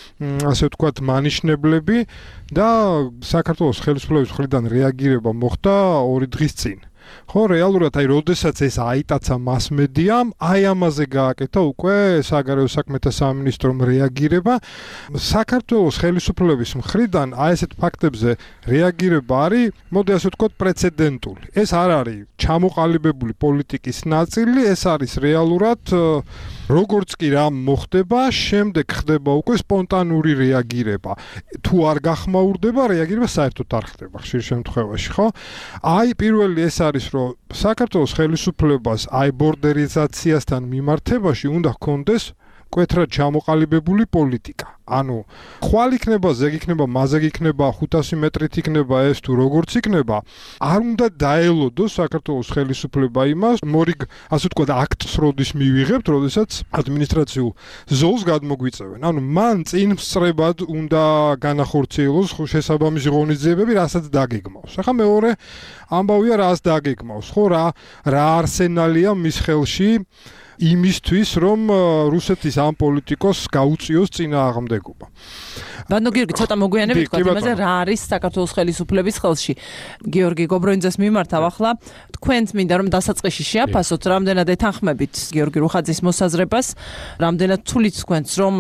ასე ვთქვათ მანიშნებლები და საქართველოს ხელისუფლების მხრიდან რეაგირება მოხდა 2 დღის წინ. ხო, რეალურად აი როდესაც ეს აიტაცა მასმედიამ, აი ამაზე გააკეთა უკვე საგარეო საქმეთა სამინისტრომ რეაგირება. საქართველოს ხელისუფლების მხრიდან აი ესეთ ფაქტებზე რეაგირება არის, მოდი ასე ვთქვათ, პრეცედენტული. ეს არ არის ჩამოყალიბებული პოლიტიკის ნაწილი, ეს არის რეალურად როგორც კი რამ მოხდება, შემდეგ ხდება უკვე სპონტანური რეაგირება. თუ არ გახმაურდება, რეაგირება საერთოდ არ ხდება ხშირ შემთხვევაში, ხო? აი პირველი ეს არის, რომ საქართველოს ხელისუფლებას აი ბორდერიზაციასთან მიმართებაში უნდა ჰქონდეს მკვეთრად ჩამოყალიბებული პოლიტიკა. ანუ ხვალ იქნება, ზეგ იქნება, მაზეგ იქნება, 500 მეტრით იქნება ეს თუ როგორც იქნება, არ უნდა დაელოდოს საქართველოს ხელისუფლება იმას, მორიგ ასე ვთქვათ, აქტს როდის მივიღებთ, როდესაც ადმინისტრაციულ ზოლს გადმოგვიწევენ. ანუ მან წინ სწრებად უნდა განახორციელოს შესაბამისი ღონისძიებები, რასაც დაგეგმავს. ახლა მეორე ამბავია, რას დაგეგმავს, ხო, რა არსენალია მის ხელში იმისთვის, რომ რუსეთის ამ პოლიტიკოს გაუწიოს წინააღმდეგობა. ბანო გიორგი, ცოტა მოგვიანებით თქვა იმაზე, რა არის საქართველოს ხელისუფლების ხელში. გიორგი გობროინძეს მიმართავ ახლა, თქვენც მინდა რომ დასაწყისში შეაფასოთ, რამდენად ეთანხმებით გიორგი რუხაძის მოსაზრებას, რამდენად თulit თქვენც რომ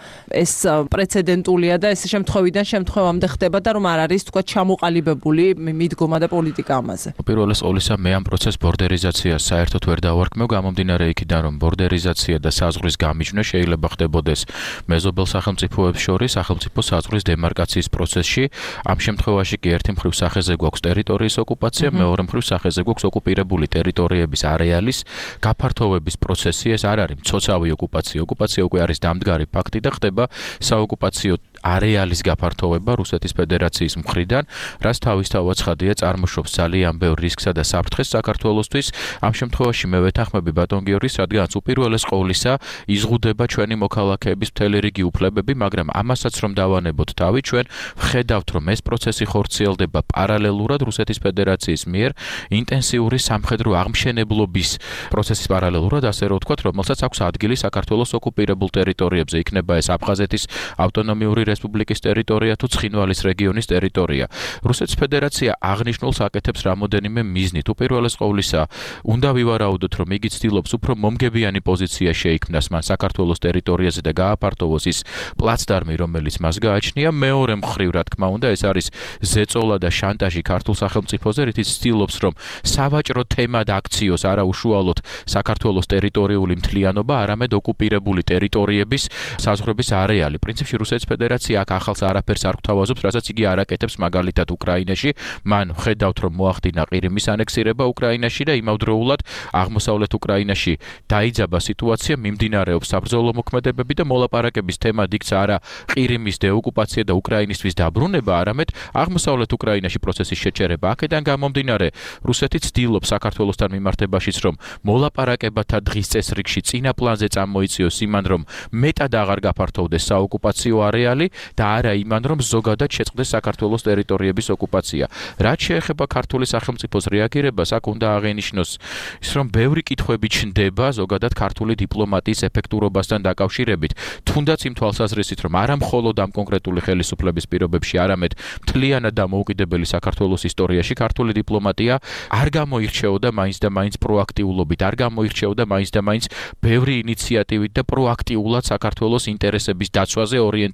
ეს პრეცედენტულია და ეს შემთხვევიდან შემთხვევამდე ხდება და რომ არ არის თქვა ჩამოყალიბებული მიდგომა და პოლიტიკა ამაზე. პირველეს ყოვლისა მე ამ პროცეს ბორდერიზაციას საერთოდ ვერ დავარქმევ, გამომდინარე იქიდან რომ ბორდერიზაცია და საზღვრის გამიჯვნა შეიძლება ხდებოდეს მეზობელ სახელმწიფოებს შორის სახელმწიფო საზღვრის დემარკაციის პროცესში. ამ შემთხვევაში კი ერთი მხრივ სახეზე გვაქვს ტერიტორიის ოკუპაცია, მეორე მხრივ სახეზე გვაქვს ოკუპირებული ტერიტორიების არეალის გაფართოვების პროცესი. ეს არ არის მცოცავი ოკუპაცია. ოკუპაცია უკვე არის დამდგარი ფაქტი და ხდება საოკუპაციო არეალის გაფართოვება რუსეთის ფედერაციის მხრიდან, რაც თავისთავად ცხადია წარმოშობს ძალიან ბევრ რისკსა და საფრთხეს საქართველოსთვის. ამ შემთხვევაში მე ვეთანხმები ბატონ გიორგის, რადგანაც უპირველეს ყოვლისა იზღუდება ჩვენი მოქალაქეების მთელი რიგი უფლებები, მაგრამ ამასაც რომ დავანებოთ თავი, ჩვენ ვხედავთ, რომ ეს პროცესი ხორციელდება პარალელურად რუსეთის ფედერაციის მიერ ინტენსიური სამხედრო აღმშენებლობის პროცესის პარალელურად, ასე რომ ვთქვათ, რომელსაც აქვს ადგილი საქართველოს ოკუპირებულ ტერიტორიებზე, იქნება ეს აფხაზეთის ავტონომიური რესპუბლიკის ტერიტორია თუ ცხინვალის რეგიონის ტერიტორია. რუსეთის ფედერაცია აღნიშნულს აკეთებს რამოდენიმე მიზნით. უპირველეს ყოვლისა, უნდა ვივარაუდოთ, რომ იგი ცდილობს უფრო მომგებიანი პოზიცია შეიქმნას მან საქართველოს ტერიტორიაზე და გააფართოვოს ის პლაცდარმი, რომელიც მას გააჩნია. მეორე მხრივ, რა თქმა უნდა, ეს არის ზეწოლა და შანტაჟი ქართულ სახელმწიფოზე, რითიც ცდილობს, რომ სავაჭრო თემად აქციოს არა უშუალოდ საქართველოს ტერიტორიული მთლიანობა, არამედ ოკუპირებული ტერიტორიების საზღვრების არეალი. პრინციპში რუსეთის ფედერაცია აქ ახალს არაფერს არ გვთავაზობს, რასაც იგი არ აკეთებს მაგალითად უკრაინაში. მან ხედავთ, რომ მოახდინა ყირიმის ანექსირება უკრაინაში და იმავდროულად აღმოსავლეთ უკრაინაში დაიძაბა სიტუაცია, მიმდინარეობს საბრძოლო მოქმედებები და მოლაპარაკების თემად იქცა არა ყირიმის დეოკუპაცია და უკრაინისთვის დაბრუნება, არამედ აღმოსავლეთ უკრაინაში პროცესის შეჩერება. აქედან გამომდინარე, რუსეთი ცდილობს საქართველოსთან მიმართებაშიც, რომ მოლაპარაკებათა დღის წესრიგში წინა პლანზე წამოიწიოს იმან, რომ მეტად აღარ გაფართოვდეს საოკუპაციო არეალი და არა იმან, რომ ზოგადად შეწყდეს საქართველოს ტერიტორიების ოკუპაცია. რაც შეეხება ქართული სახელმწიფოს რეაგირებას, აქ უნდა აღინიშნოს ის, რომ ბევრი კითხვები ჩნდება ზოგადად ქართული დიპლომატიის ეფექტურობასთან დაკავშირებით, თუნდაც იმ თვალსაზრისით, რომ არა მხოლოდ ამ კონკრეტული ხელისუფლების პირობებში, არამედ მთლიანად დამოუკიდებელი საქართველოს ისტორიაში ქართული დიპლომატია არ გამოირჩეოდა მაინც და მაინც პროაქტიულობით, არ გამოირჩეოდა მაინც და მაინც ბევრი ინიციატივით და პროაქტიულად საქართველოს ინტერესების დაცვაზე ორიენტირებული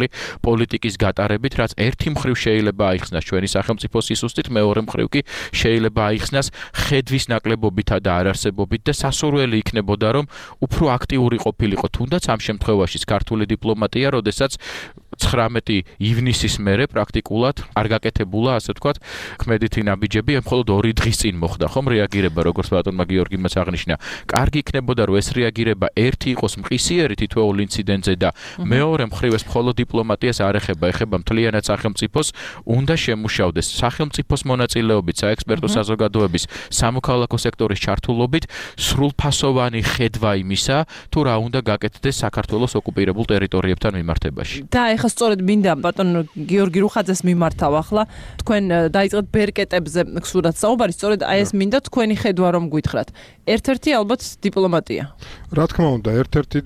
პოლიტიკის გატარებით, რაც ერთი მხრივ შეიძლება აიხსნას ჩვენი სახელმწიფოს სისუსტით, მეორე მხრივ კი შეიძლება აიხსნას ხედვის ნაკლებობითა და არარსებობით და სასურველი იქნებოდა, რომ უფრო აქტიური ყოფილიყო თუნდაც ამ შემთხვევაშიც ქართული დიპლომატია, როდესაც 19 ივნისის მერე პრაქტიკულად არ გაკეთებულა, ასე ვთქვათ, ქმედითი ნაბიჯები, მხოლოდ 2 დღის წინ მოხდა, ხომ რეაგირება, როგორც ბატონმა გიორგიმაც აღნიშნა. კარგი იქნებოდა, რომ ეს რეაგირება ერთი იყოს მყისიერი თითოეულ ინციდენტზე და მეორე მხრივ ეს მხოლოდ დიპლომატიას არ ეხება, ეხება მთლიანად სახელმწიფოს, უნდა შემუშავდეს სახელმწიფოს მონაწილეობით, საექსპერტო საზოგადოების, სამოქალაქო სექტორის ჩართულობით, სრულფასოვანი ხედვა იმისა, თუ რა უნდა გაკეთდეს საქართველოს ოკუპირებულ ტერიტორიებთან მიმართებაში. და ეხლა სწორედ მინდა ბატონ გიორგი რუხაძეს მიმართავ ახლა თქვენ დაიწყეთ ბერკეტებზე გსურათ საუბარი, სწორედ აი ეს მინდა თქვენი ხედვა რომ გითხრათ. ერთ-ერთი ალბათ დიპლომატია. რა თქმა უნდა, ერთ-ერთი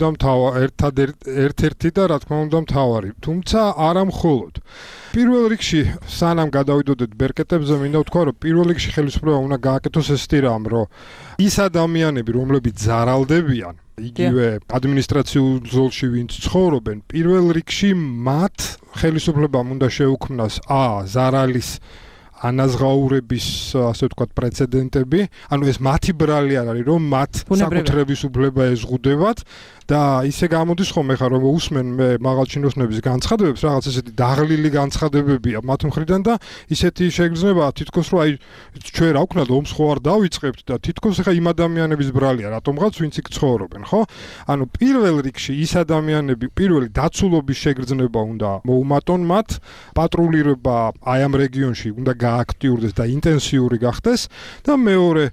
და რა თქმა უნდა მთავარი. თუმცა არა მხოლოდ. პირველ რიგში სანამ გადავიდოდეთ ბერკეტებზე, მინდა ვთქვა, რომ პირველ რიგში ხელისუფლება უნდა გააკეთოს ესეთი რამ, რომ ის ადამიანები, რომლებიც ზარალდებიან იგივე ადმინისტრაციულ ზოლში ვინც ცხოვრობენ, პირველ რიგში მათ ხელისუფლებამ უნდა შეუქმნას ზარალის ანაზღაურების, ასე ვთქვათ, პრეცედენტები, ანუ ეს მათი ბრალი არ არის, რომ მათ საკუთრების უფლება ეზღუდებათ და ისე გამოდის ხოლმე ხარ, რომ უსმენ მე მაღალჩინოსნების განცხადებებს, რაღაც ესეთი დაღლილი განცხადებებია მათ მხრიდან და ისეთი შეგრძნება თითქოს რომ აი ჩვენ რა ვქნათ ომს ხო არ დავიწყებთ და თითქოს ხა იმ ადამიანების ბრალია, რატომღაც ვინც იქ ცხოვრობენ, ხო? ანუ პირველ რიგში ის ადამიანები პირველი დაცულობის შეგრძნება უნდა მოუმატონ მათ, პატრულირება აი ამ რეგიონში უნდა გააქტიურდეს და ინტენსიური გახდეს და მეორე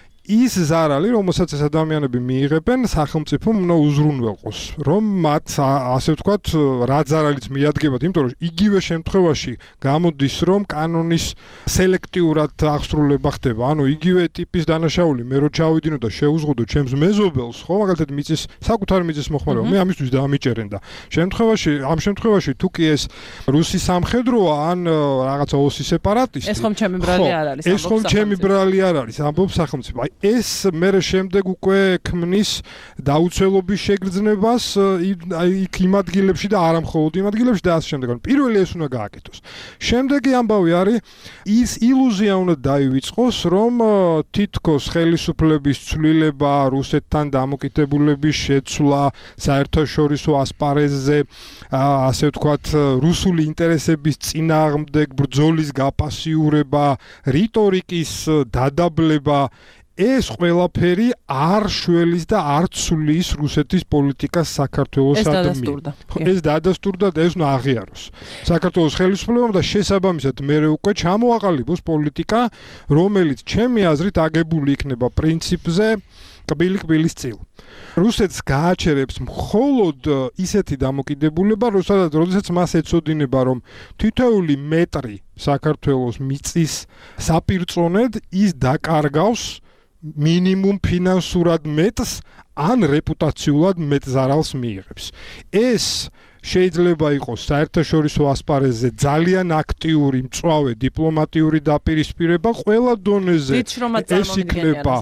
ის ზარალი, რომელსაც ეს ადამიანები მიიღებენ, სახელმწიფომ უნდა უზრუნველყოს, რომ მათ ასე ვთქვათ, რა ზარალიც მიადგებათ, იმიტომ რომ იგივე შემთხვევაში გამოდის, რომ კანონის სელექტიურად აღსრულება ხდება, ანუ იგივე ტიპის დანაშაული მე რო ჩავიდინო და შეუზღუდო ჩემს მეზობელს, ხო, მაგალითად მიწის, საკუთარი მიწის მოხმარება, მე ამისთვის დამიჭერენ და ამ შემთხვევაში თუ კი ეს რუსი სამხედროა, ან რაღაცა ოსი სეპარატისტი, ეს ხომ ჩემი ბრალი არ არის, ეს ხომ ჩემი ბრალი არ არის, ამბობს სახელმწიფო. ეს მერე შემდეგ უკვე ქმნის დაუცველობის შეგრძნებას იქ იმ ადგილებში და არა მხოლოდ იმ ადგილებში და ასე შემდეგ. პირველი ეს უნდა გააკეთოს. შემდეგი ამბავი არის ის ილუზია უნდა დაივიწყოს, რომ თითქოს ხელისუფლების ცვლილება, რუსეთთან დამოკიდებულების შეცვლა, საერთაშორისო ასპარეზზე, ასე ვთქვათ, რუსული ინტერესების წინააღმდეგ ბრძოლის გაპასიურება, რიტორიკის დადაბლება ეს ყველაფერი არ შველის და არ ცვლის რუსეთის პოლიტიკას საქართველოსადმი. ეს დადასტურდა და ეს უნდა აღიაროს. საქართველოს ხელისუფლებამ და შესაბამისად მერე უკვე ჩამოაყალიბოს პოლიტიკა, რომელიც ჩემი აზრით აგებული იქნება პრინციპზე კბილი-კბილის წილ. რუსეთს გააჩერებს მხოლოდ ისეთი დამოკიდებულება, როდესაც მას ეწოდინება, რომ თითოეული მეტრი საქართველოს მიწის საპირწონედ ის დაკარგავს მინიმუმ ფინანსურად მეტს ან რეპუტაციულად მეტ ზარალს მიიღებს. ეს შეიძლება იყოს საერთაშორისო ასპარეზზე ძალიან აქტიური მწვავე დიპლომატიური დაპირისპირება ყველა დონეზე. ეს იქნება.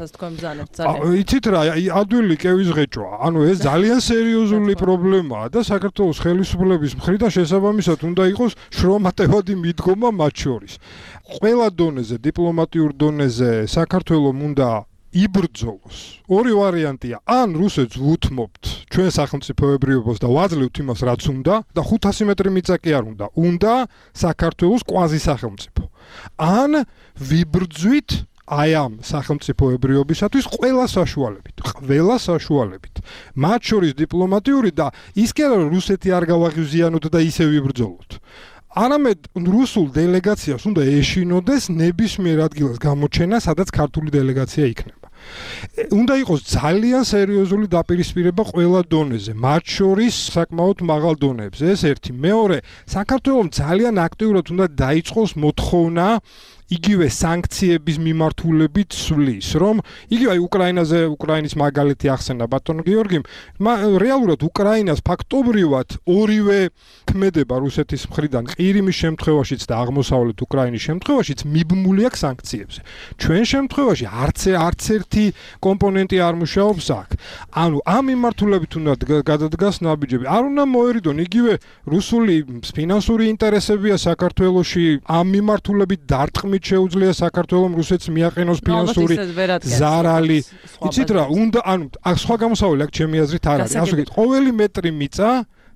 იცით რა, ადვილი კევის ღეჭვა. ანუ ეს ძალიან სერიოზული პრობლემაა და საქართველოს ხელისუფლების მხრიდან შესაბამისად უნდა იყოს შრომატევადი მიდგომა მათ შორის. ყველა დონეზე, დიპლომატიურ დონეზე საქართველოს უნდა იბრძოლოს. ორი ვარიანტია, ან რუსეთს ვუთმობთ ჩვენ სახელმწიფოებრიობას და ვაძლევთ იმას, რაც უნდა და 500 მეტრი მიწა კი არ უნდა. უნდა საქართველოს კვაზი სახელმწიფო. ან ვიბრძვით აი ამ სახელმწიფოებრიობისათვის ყველა საშუალებით. მათ შორის დიპლომატიური და ის კი არა, რომ რუსეთი არ გავაღიზიანოთ და ისე ვიბრძოლოთ. არამედ რუსულ დელეგაციას უნდა ეშინოდეს ნებისმიერ ადგილას გამოჩენა, სადაც ქართული დელეგაცია იქნება. უნდა იყოს ძალიან სერიოზული დაპირისპირება ყველა დონეზე, მათ შორის საკმაოდ მაღალ დონეებზე. ეს ერთი. მეორე, საქართველოს ძალიან აქტიურად უნდა დაიწყოს მოთხოვნა იგივე სანქციების მიმართულებით სვლის, რომ იგივე აი უკრაინის მაგალითი ახსენა ბატონ გიორგიმ, რეალურად უკრაინას ფაქტობრივად ორივე ქმედება რუსეთის მხრიდან ყირიმის შემთხვევაშიც და აღმოსავლეთ უკრაინის შემთხვევაშიც მიბმული აქვს სანქციებზე. ჩვენ შემთხვევაში არც ერთი კომპონენტი არ მუშაობს აქ. ანუ ამ მიმართულებით უნდა გადადგას ნაბიჯები. არ უნდა მოერიდონ იგივე რუსული ფინანსური ინტერესებია საქართველოში, ამ მიმართულებით დარტყმით შეუძლია საქართველოს რუსეთს მიაყენოს ფინანსური ზარალი. იცით რა, უნდა ანუ სხვა გამოსავალი აქ ჩემი აზრით არ არის. ასე ვთქვით, ყოველი მეტრი მიწა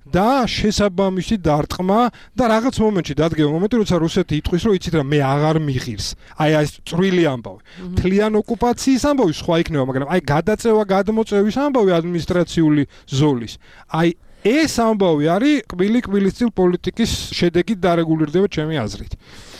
და შესაბამისი დარტყმა და რაღაც მომენტში დადგება მომენტი, როცა რუსეთი იტყვის, რომ იცით რა, მე აღარ მიღირს. აი ეს წვრილი ამბავი. მთლიან ოკუპაციის ამბავი სხვა იქნება, მაგრამ აი გადაწევა, გადმოწევის ამბავი ადმინისტრაციული ზოლის. აი ეს ამბავი არის კბილი-კბილისწილ პოლიტიკის შედეგით დარეგულირდება ჩემი აზრით.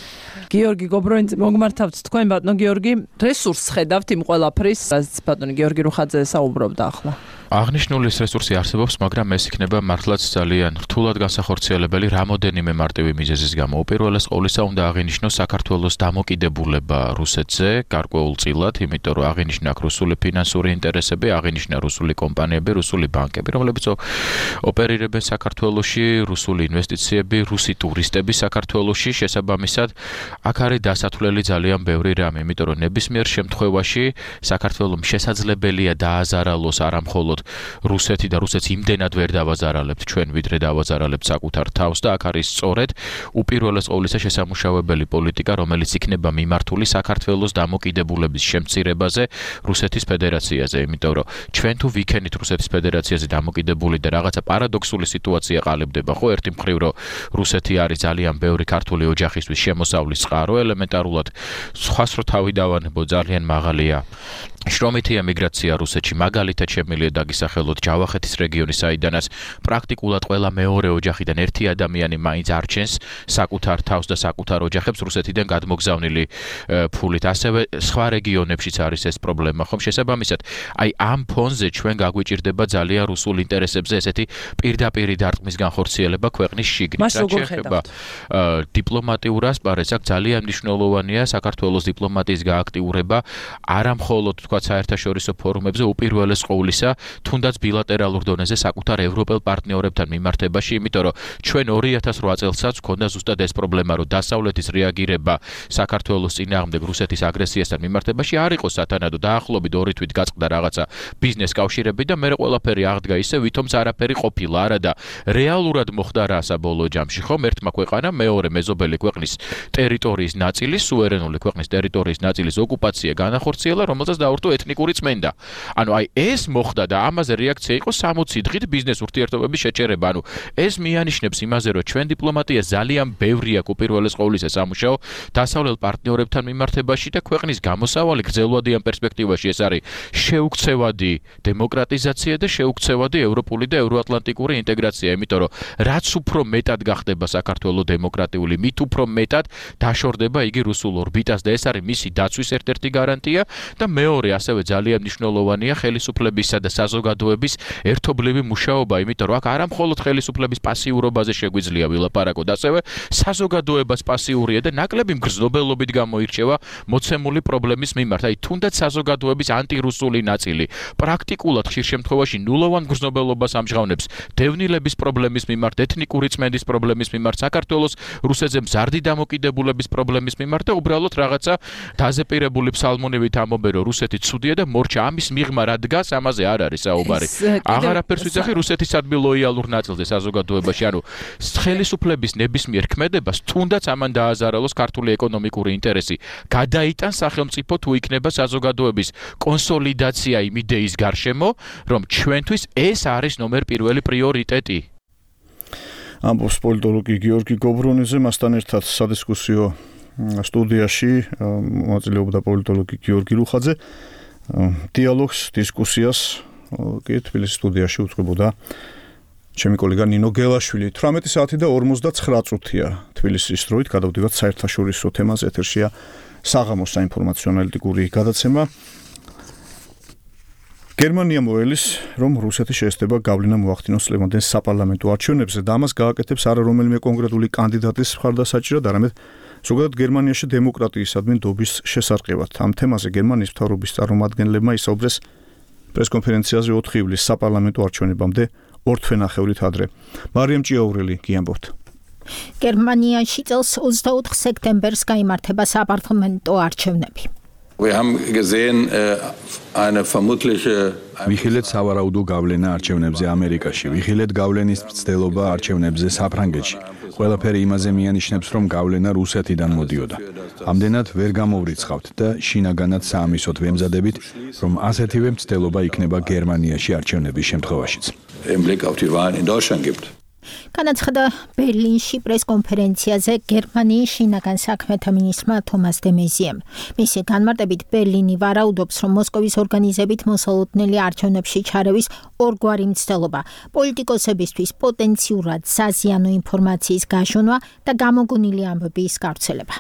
გიორგი გობრონიძე მოგმართავთ თქვენ ბატონო გიორგი რესურსს ხედავთ იმ ყველაფრის რაც ბატონი გიორგი რუხაძე საუბრობდა ახლა აღნიშნული რესურსი არსებობს, მაგრამ ეს იქნება მართლაც ძალიან რთულად განსახორციელებელი რამოდენიმე მარტივი მიზეზის გამო. უპირველეს ყოვლისა უნდა აღინიშნოს საქართველოს დამოკიდებულება რუსეთზე გარკვეულწილად, იმიტომ რომ აღინიშნა რუსული ფინანსური ინტერესები, აღინიშნა რუსული კომპანიები, რუსული ბანკები, რომლებიც ოპერირებენ საქართველოში, რუსული ინვესტიციები, რუსი ტურისტები საქართველოში, შესაბამისად, აქ არის დასათვლელი ძალიან ბევრი რამე, იმიტომ რომ ნებისმიერ შემთხვევაში საქართველოს შესაძლებელია დააზარალოს არამხოლოდ რუსეთი და რუსეთს იმდენად ვერ დავაზარალებთ ჩვენ ვიდრე დავაზარალებთ საკუთარ თავს და აქ არის სწორედ უპირველეს ყოვლისა შესამუშავებელი პოლიტიკა რომელიც იქნება მიმართული საქართველოს დამოკიდებულების შემცირებაზე რუსეთის ფედერაციაზე იმიტომ რომ ჩვენ თუ ვიქენით რუსეთის ფედერაციაზე დამოკიდებული და რაღაცა პარადოქსული სიტუაცია ყალიბდება ხო ერთი მხრივ რომ რუსეთი არის ძალიან ბევრი ქართული ოჯახისთვის შემოსავლის წყარო ელემენტარულად სხვას რო თავი დავანებო ძალიან მაღალია შრომითია მიგრაცია რუსეთში მაგალითად შემიძლია დაგისახელოთ ჯავახეთის რეგიონის საიდანაც პრაქტიკულად ყველა მეორე ოჯახიდან ერთი ადამიანი მაინც არჩენს საკუთარ თავს და საკუთარ ოჯახებს რუსეთიდან გადმოგზავნილი ფულით ასევე სხვა რეგიონებშიც არის ეს პრობლემა ხომ შესაბამისად აი ამ ფონზე ჩვენ გაგვიჭირდება ძალიან რუსულ ინტერესებზე ესეთი პირდაპირი დარტყმის განხორციელება ქვეყნის შიგნით რაც შეეხება დიპლომატიურ ასპარეზს აქ ძალიან მნიშვნელოვანია საქართველოს დიპლომატიის გააქტიურება არამხოლოდ თქვა საერთაშორისო ფორუმებზე უპირველეს ყოვლისა თუნდაც ბილატერალურ დონეზე საკუთარ ევროპელ პარტნიორებთან მიმართებაში, იმიტომ რომ ჩვენ 2008 წელსაც ჰქონდა ზუსტად ეს პრობლემა, რომ დასავლეთის რეაგირება საქართველოს წინააღმდეგ რუსეთის აგრესიასთან მიმართებაში არ იყო სათანადო დაახლოებით 2 თვით გაწყდა რაღაცა ბიზნეს კავშირები და მე ყველაფერი აღდგა ისე, ვითომც არაფერი ყოფილა, არა და რეალურად მოხდა რა საბოლოო ჯამში, ხომ ერთმა ქვეყანამ მეორე მეზობელი ქვეყნის ტერიტორიის ნაწილის, სუვერენული ქვეყნის ტერიტორიის ნაწილის ოკუპაცია განახორციელა, რომელსაც დაურთო ეთნიკური წმენდა. ანუ აი ეს მოხდა და ამაზე რეაქცია იყო 60 დღით ბიზნეს ურთიერთობების შეჩერება. ანუ ეს მიანიშნებს იმაზე, რომ ჩვენ დიპლომატია ძალიან ბევრი აქვს უპირველეს ყოვლისა სამუშაო დასავლელ პარტნიორებთან მიმართებაში და ქვეყნის გამოსავალი გრძელვადიან პერსპექტივაში ეს არის შეუქცევადი დემოკრატიზაცია და შეუქცევადი ევროპული და ევროატლანტიკური ინტეგრაცია, იმიტომ რომ რაც უფრო მეტად გახდება საქართველოს დემოკრატიული, მით უფრო მეტად დაშორდება იგი რუსულ ორბიტას და ეს არის მისი დაცვის ერთ-ერთი გარანტია და მეორე ასევე ძალიან მნიშვნელოვანია ხელისუფლებისა და საზოგადოების ერთობლივი მუშაობა, იმიტომ რომ აქ არამხოლოდ ხელისუფლების პასიურობაზე შეგვიძლია ვილაპარაკოთ, ასევე საზოგადოებას პასიურია და ნაკლები მგრძნობელობით გამოირჩევა მოცემული პრობლემის მიმართ. აი თუნდაც საზოგადოების ანტირუსული ნაწილი პრაქტიკულად ხშირ შემთხვევაში ნულოვან მგრძნობელობას ამჟღავნებს დევნილების პრობლემის მიმართ, ეთნიკური წმენდის პრობლემის მიმართ, საქართველოს რუსეთზე მზარდი დამოკიდებულების პრობლემის მიმართ და უბრალოდ რაღაცა დაზეპირებული ფსალმუნივით ამბობენ რომ რუსეთი ცუდია და მორჩა ამის მიღმა რა დგას ამაზე არ არის საუბარი. აღარაფერს ვიცახი რუსეთის ადმი ლოიალურ ნაწილზე საზოგადოებაში, ანუ ხელისუფლების ნებისმიერ ქმედებას თუნდაც ამან დააზარალოს ქართული ეკონომიკური ინტერესი, გადაიტან სახელმწიფო თუ იქნება საზოგადოების კონსოლიდაცია იმ იდეის გარშემო, რომ ჩვენთვის ეს არის ნომერ პირველი პრიორიტეტი. ამბობს პოლიტოლოგი გიორგი გობრონიძე, მასთან ერთად სადისკუსიო სტუდიაში მონაწილეობდა პოლიტოლოგი გიორგი რუხაძე. დიალოგს, დისკუსიას კი თბილისის სტუდიაში უწყებოდა ჩემი კოლეგა ნინო გელაშვილი. 18 საათი და 59 წუთია თბილისის დროით გადავდივართ საერთაშორისო თემაზე. ეთერშია საღამოს საინფორმაციო ანალიტიკური გადაცემა. გერმანია მოელის, რომ რუსეთი შეესწრება გავლენა მოახდინოს ლევანდენის საპარლამენტო არჩევნებზე და ამას გააკეთებს არა რომელიმე კონკრეტული კანდიდატის მხარდასაჭირად, არამედ ზოგადად გერმანიაში დემოკრატიისადმი დობის შესარყევად. ამ თემაზე გერმანიის მთავრობის წარმომადგენლებმა ისაუბრეს პრესკონფერენციაზე 4 ივლისს საპარლამენტო არჩევნებამდე 2 თვენახევრით ადრე. მარიამ ჭიაურელი გიამბობთ. გერმანიაში წელს 24 სექტემბერს გაიმართება საპარლამენტო არჩევნები. ვიხილეთ სავარაუდო გავლენა არჩევნებზე ამერიკაში, ვიხილეთ გავლენის მცდელობა არჩევნებზე საფრანგეთში. ყველაფერი იმაზე მიანიშნებს, რომ გავლენა რუსეთიდან მოდიოდა. ამდენად ვერ გამოვრიცხავთ და შინაგანად საამისოდ ვემზადებით, რომ ასეთივე მცდელობა იქნება გერმანიაში არჩევნების შემთხვევაშიც. განაცხადა ბერლინში პრესკონფერენციაზე გერმანიის შინაგან საქმეთა მინისტრმა თომას დე მეზიემ. მისი განმარტებით ბერლინი ვარაუდობს, რომ მოსკოვის ორგანიზებით მოსალოდნელი არჩევნებში ჩარევის ორგვარი მცდელობა, პოლიტიკოსებისთვის პოტენციურად საზიანო ინფორმაციის გაშონა და გამოგონილი ამბების გავრცელება.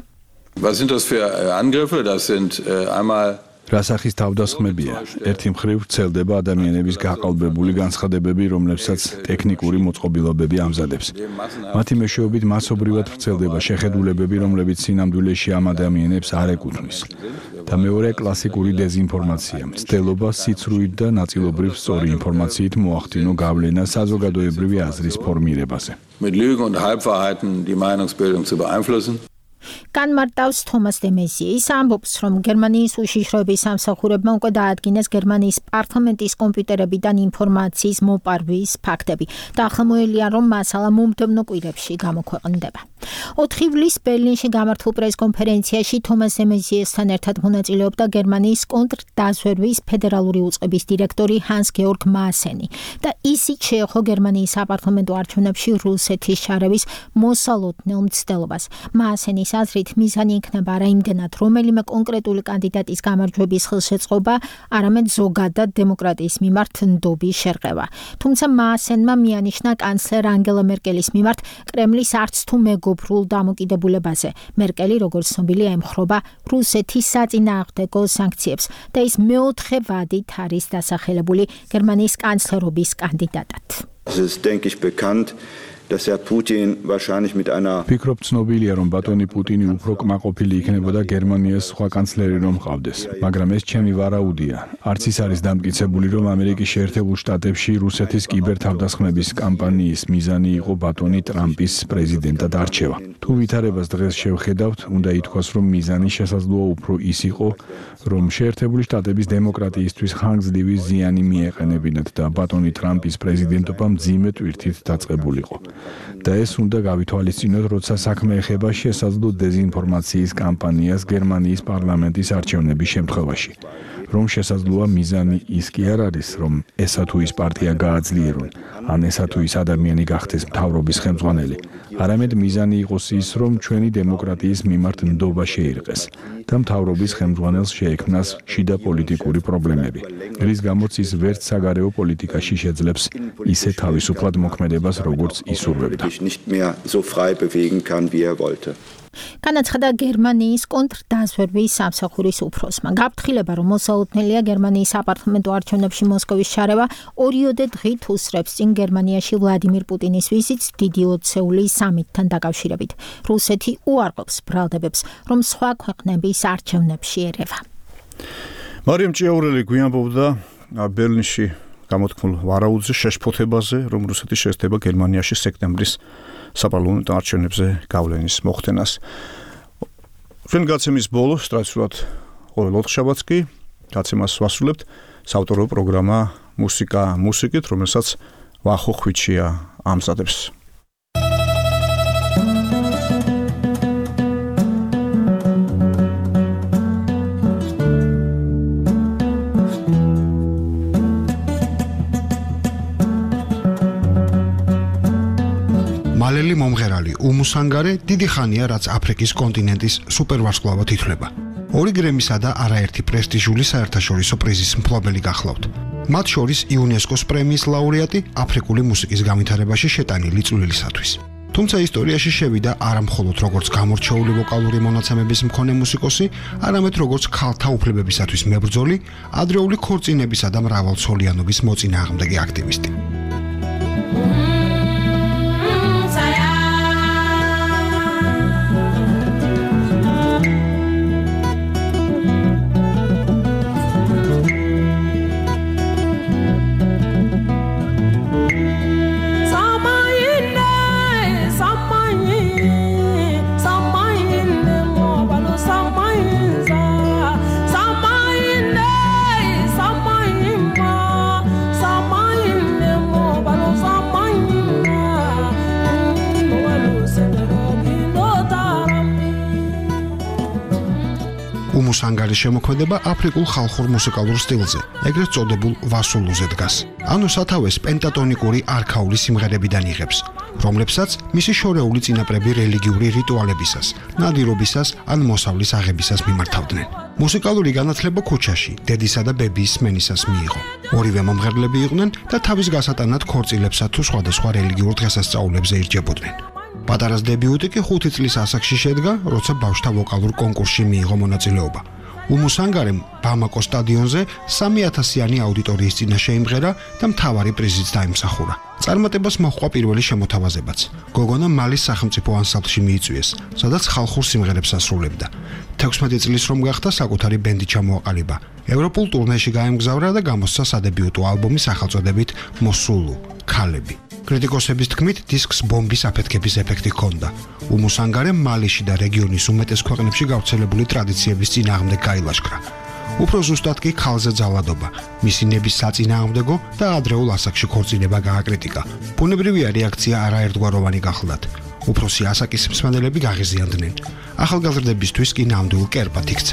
რა სახის თავდასხმებია? ერთი მხრივ ვრცელდება ადამიანების გაყალბებული განცხადებები, რომლებსაც ტექნიკური მოწყობილობები ამზადებს. მათი მეშვეობით მასობრივად ვრცელდება შეხედულებები, რომლებიც სინამდვილეში ამ ადამიანებს არ ეკუთვნის. და მეორე კლასიკური დეზინფორმაცია, მცდელობა სიცრუით და ნაწილობრივ სწორი ინფორმაციით მოახდინო გავლენა საზოგადოებრივი აზრის ფორმირებაზე. განმარტავს თომას დე მეზიე. ის ამბობს, რომ გერმანიის უშიშროების სამსახურებმა უკვე დაადგინეს გერმანიის პარლამენტის კომპიუტერებიდან ინფორმაციის მოპარვის ფაქტები და ახლა მოელიან, რომ მასალა მომდევნო კვირებში გამოქვეყნდება. 4 ივლისს ბერლინში გამართულ პრესკონფერენციაში თომას დე მეზიესთან ერთად მონაწილეობდა გერმანიის კონტრდაზვერვის ფედერალური უწყების დირექტორი ჰანს გეორგ მაასენი და ისიც შეეხო გერმანიის საპარლამენტო არჩევნებში რუსეთის ჩარევის მოსალოდნელ მცდელობას. მაასენის აზრით მიზანი იქნება არა იმდენად რომელიმე კონკრეტული კანდიდატის გამარჯვების ხელშეწყობა, არამედ ზოგადად დემოკრატიის მიმართ ნდობის შერყევა. თუმცა მაასენმა მიანიშნა კანცლერ ანგელა მერკელის მიმართ კრემლის არც თუ მეგობრულ დამოკიდებულებაზე. მერკელი, როგორც ცნობილია, ემხრობა რუსეთის საწინააღმდეგო სანქციებს და ის მეოთხე ვადით არის დასახელებული გერმანიის კანცლერობის კანდიდატად. ფიქრობ ცნობილია, რომ ბატონი პუტინი უფრო კმაყოფილი იქნებოდა გერმანიას სხვა კანცლერი რომ ყავდეს, მაგრამ ეს ჩემი ვარაუდია. არც ის არის დამტკიცებული, რომ ამერიკის შეერთებულ შტატებში რუსეთის კიბერთავდასხმების კამპანიის მიზანი იყო ბატონი ტრამპის პრეზიდენტად არჩევა. თუ ვითარებას დღეს შევხედავთ, უნდა ითქვას, რომ მიზანი შესაძლოა უფრო ის იყო, რომ შეერთებული შტატების დემოკრატიისთვის ხანგრძლივი ზიანი მიეყენებინათ და ბატონი ტრამპის პრეზიდენტობა მძიმე ტვირთით დაწყებულიყო. და ეს უნდა გავითვალისწინოთ, როცა საქმე ეხება შესაძლო დეზინფორმაციის კამპანიას გერმანიის პარლამენტის არჩევნების შემთხვევაში. რომ შესაძლოა მიზანი ის კი არ არის, რომ ესა თუ ის პარტია გააძლიერონ, ან ესა თუ ის ადამიანი გახდეს მთავრობის ხელმძღვანელი, არამედ მიზანი იყოს ის, რომ ჩვენი დემოკრატიის მიმართ ნდობა შეირყეს და მთავრობის ხელმძღვანელს შეექმნას შიდა პოლიტიკური პრობლემები, რის გამოც ის ვერც საგარეო პოლიტიკაში შეძლებს ისე თავისუფლად მოქმედებას, როგორც ისურვებდა. განაცხადა გერმანიის კონტრდაზვერვის სამსახურის უფროსმა. გაფრთხილება, რომ მოსალოდნელია გერმანიის საპარლამენტო არჩევნებში მოსკოვის ჩარევა, ორიოდე დღით უსწრებს წინ გერმანიაში ვლადიმირ პუტინის ვიზიტს დიდი ოცეული სამიტთან დაკავშირებით. რუსეთი უარყოფს ბრალდებებს, რომ სხვა ქვეყნების არჩევნებში ერევა. მარიამ ჭიაურელი გვიამბობდა ბერლინში გამოთქმულ ვარაუდზე შეშფოთებაზე, რომ რუსეთი შეესწრება გერმანიაში სექტემბრის საპარლამენტო არჩევნებზე გავლენის მოხდენას. ჩვენ გაცემის ბოლოს ტრადიციულად ყოველ ოთხშაბათს კი გაცემას ვასრულებთ საავტორო პროგრამა მუსიკით, რომელსაც ვახო ხვიჩია ამზადებს. მალელი მომღერალი უმუსანგარე დიდი ხანია, რაც აფრიკის კონტინენტის სუპერვარსკვლავად ითვლება. 2 გრემისა და არაერთი პრესტიჟული საერთაშორისო პრიზის მფლობელი გახლავთ. მათ შორის იუნესკოს პრემიის ლაურეატი აფრიკული მუსიკის განვითარებაში შეტანილი წვლილისათვის. თუმცა ისტორიაში შევიდა არა მხოლოდ როგორც გამორჩეული ვოკალური მონაცემების მქონე მუსიკოსი, არამედ როგორც ქალთა უფლებებისათვის მებრძოლი, ადრეული ქორწინებისა და მრავალცოლიანობის მოწინააღმდეგე აქტივისტი. უმუსანგარის შემოქმედება აფრიკულ ხალხურ მუსიკალურ სტილზე, ეგრეთ წოდებულ ვასულუზე დგას. ანუ სათავეს პენტატონიკური არქაული სიმღერებიდან იღებს, რომლებსაც მისი შორეული წინაპრები რელიგიური რიტუალებისას, ნადირობისას ან მოსავლის აღებისას მიმართავდნენ. მუსიკალური განათლება ქუჩაში, დედისა და ბებიის სმენისას მიიღო. ორივე მომღერლები იყვნენ და თავის გასატანად ქორწილებსა თუ სხვადასხვა რელიგიურ დღესასწაულებზე ირჯებოდნენ. პატარას დებიუტი კი 5 წლის ასაკში შედგა, როცა ბავშვთა ვოკალურ კონკურსში მიიღო მონაწილეობა. უმუსანგარემ ბამაკოს სტადიონზე 3000-იანი აუდიტორიის წინაშე იმღერა და მთავარი პრიზიც დაიმსახურა. წარმატებას მოჰყვა პირველი შემოთავაზებაც. გოგონა მალის სახელმწიფო ანსამბლში მიიწვიეს, სადაც ხალხურ სიმღერებს ასრულებდა. 16 წლის რომ გახდა, საკუთარი ბენდი ჩამოაყალიბა. ევროპულ ტურნეში გაემგზავრა და გამოსცა სადებიუტო ალბომი სახელწოდებით მოსულუ, ქალები. კრიტიკოსების თქმით, დისკს ბომბის აფეთქების ეფექტი ჰქონდა. უმუსანგარემ მალიში და რეგიონის უმეტეს ქვეყნებში გავრცელებული ტრადიციების წინააღმდეგ გაილაშქრა. უფრო ზუსტად კი ქალზე ძალადობა, მისი ნების საწინააღმდეგო და ადრეულ ასაკში ქორწინება გააკრიტიკა. ბუნებრივია რეაქცია არაერთგვაროვანი გახლდათ. უფროსი ასაკის მსმენელები გაღიზიანდნენ. ახალგაზრდებისთვის კი ნამდვილ კერპად იქცა.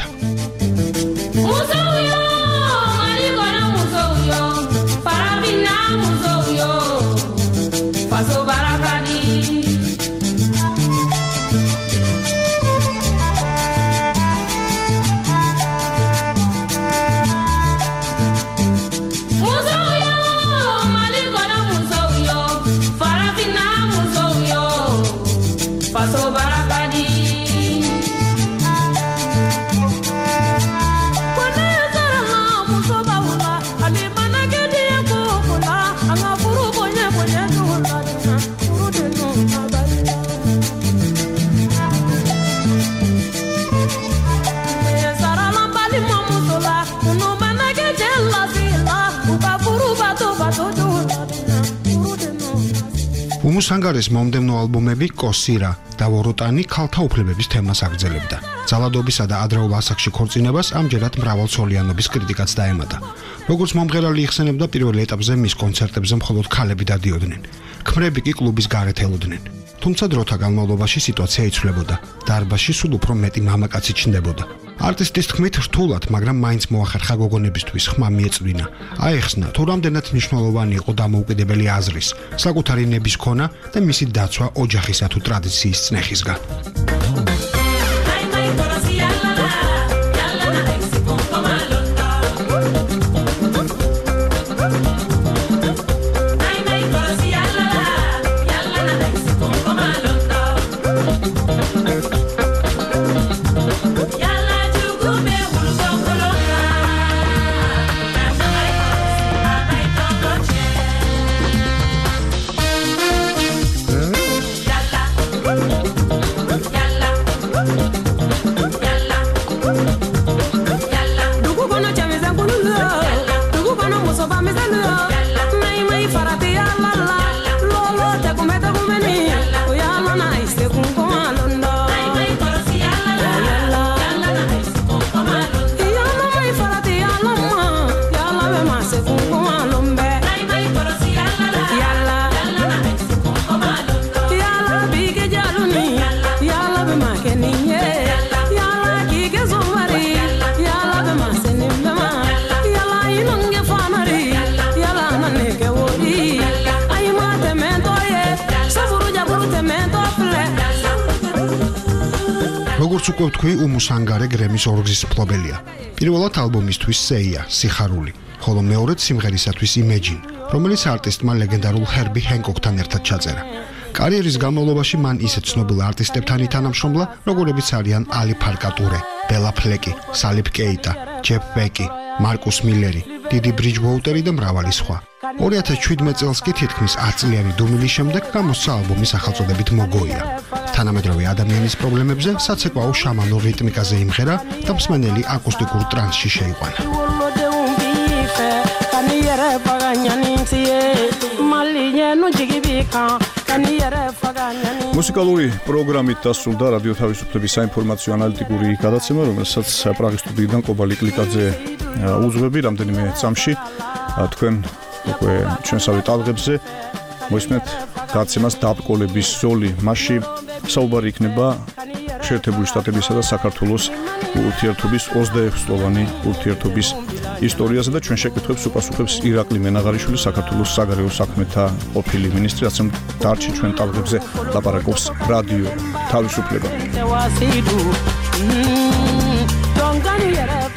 უმუსანგარის მომდევნო ალბომები კოსირა და ვოროტანი ქალთა უფლებების თემას აგრძელებდა. ძალადობისა და ადრეულ ასაკში ქორწინებას ამჯერად მრავალცოლიანობის კრიტიკაც დაემატა. როგორც მომღერალი იხსენებდა, პირველ ეტაპზე მის კონცერტებზე მხოლოდ ქალები დადიოდნენ. ქმრები კი კლუბის გარეთ ელოდნენ. თუმცა დროთა განმავლობაში სიტუაცია იცვლებოდა. დარბაზში სულ უფრო მეტი მამაკაცი ჩნდებოდა. არტისტის თქმით, რთულად, მაგრამ მაინც მოახერხა გოგონებისთვის ხმა მიეწვინა. აეხსნა, თუ რამდენად მნიშვნელოვანი იყო დამოუკიდებელი აზრის, საკუთარი ნების ქონა და მისი დაცვა ოჯახისა თუ ტრადიციის წნეხისგან. როგორც უკვე ვთქვი, უმუსანგარე გრემის ორგზის მფლობელია. პირველად ალბომისთვის სეია, სიხარული, ხოლო მეორედ სიმღერისათვის იმეჯინ, რომელიც არტისტმა ლეგენდარულ ჰერბი ჰენკოკთან ერთად ჩაწერა. კარიერის განმავლობაში მან ისეთ ცნობილ არტისტებთან ითანამშრომლა, როგორებიც არიან ალი ფარკატურე, ბელა ფლეკი, სალიფ კეიტა, ჯეფ ბეკი, მარკუს მილერი, დიდი ბრიჯვოუტერი და მრავალი სხვა. 2017 წელს კი თითქმის 10 წლიანი დუმილის შემდეგ გამოსცა ალბომი სახელწოდებით მოგოია. თანამედროვე ადამიანის პრობლემებზე საცეკვაო შამანურ რიტმიკაზე იმღერა და მსმენელი აკუსტიკურ ტრანსში შეიყვანა. მუსიკალური პროგრამით დასრულდა რადიო თავისუფლების საინფორმაციო ანალიტიკური გადაცემა, რომელსაც პრაღის სტუდიიდან კობალი კლიკაძე უძღვები რამდენიმე წამში. თქვენ უკვე ჩვენსავე ტალღებზე მოისმენთ გადაცემას დაბრკოლების ზოლი. მასში საუბარი იქნება ამერიკის შეერთებული შტატებისა და საქართველოს ურთიერთობის 26-წლოვანი ურთიერთობის ისტორიაზე და ჩვენ შეკითხვებს უპასუხებს ირაკლი მენაღარიშვილი, საქართველოს საგარეო საქმეთა ყოფილი მინისტრი, რაც დარჩი ჩვენ ტალღებზე ლაპარაკობს რადიო თავისუფლება.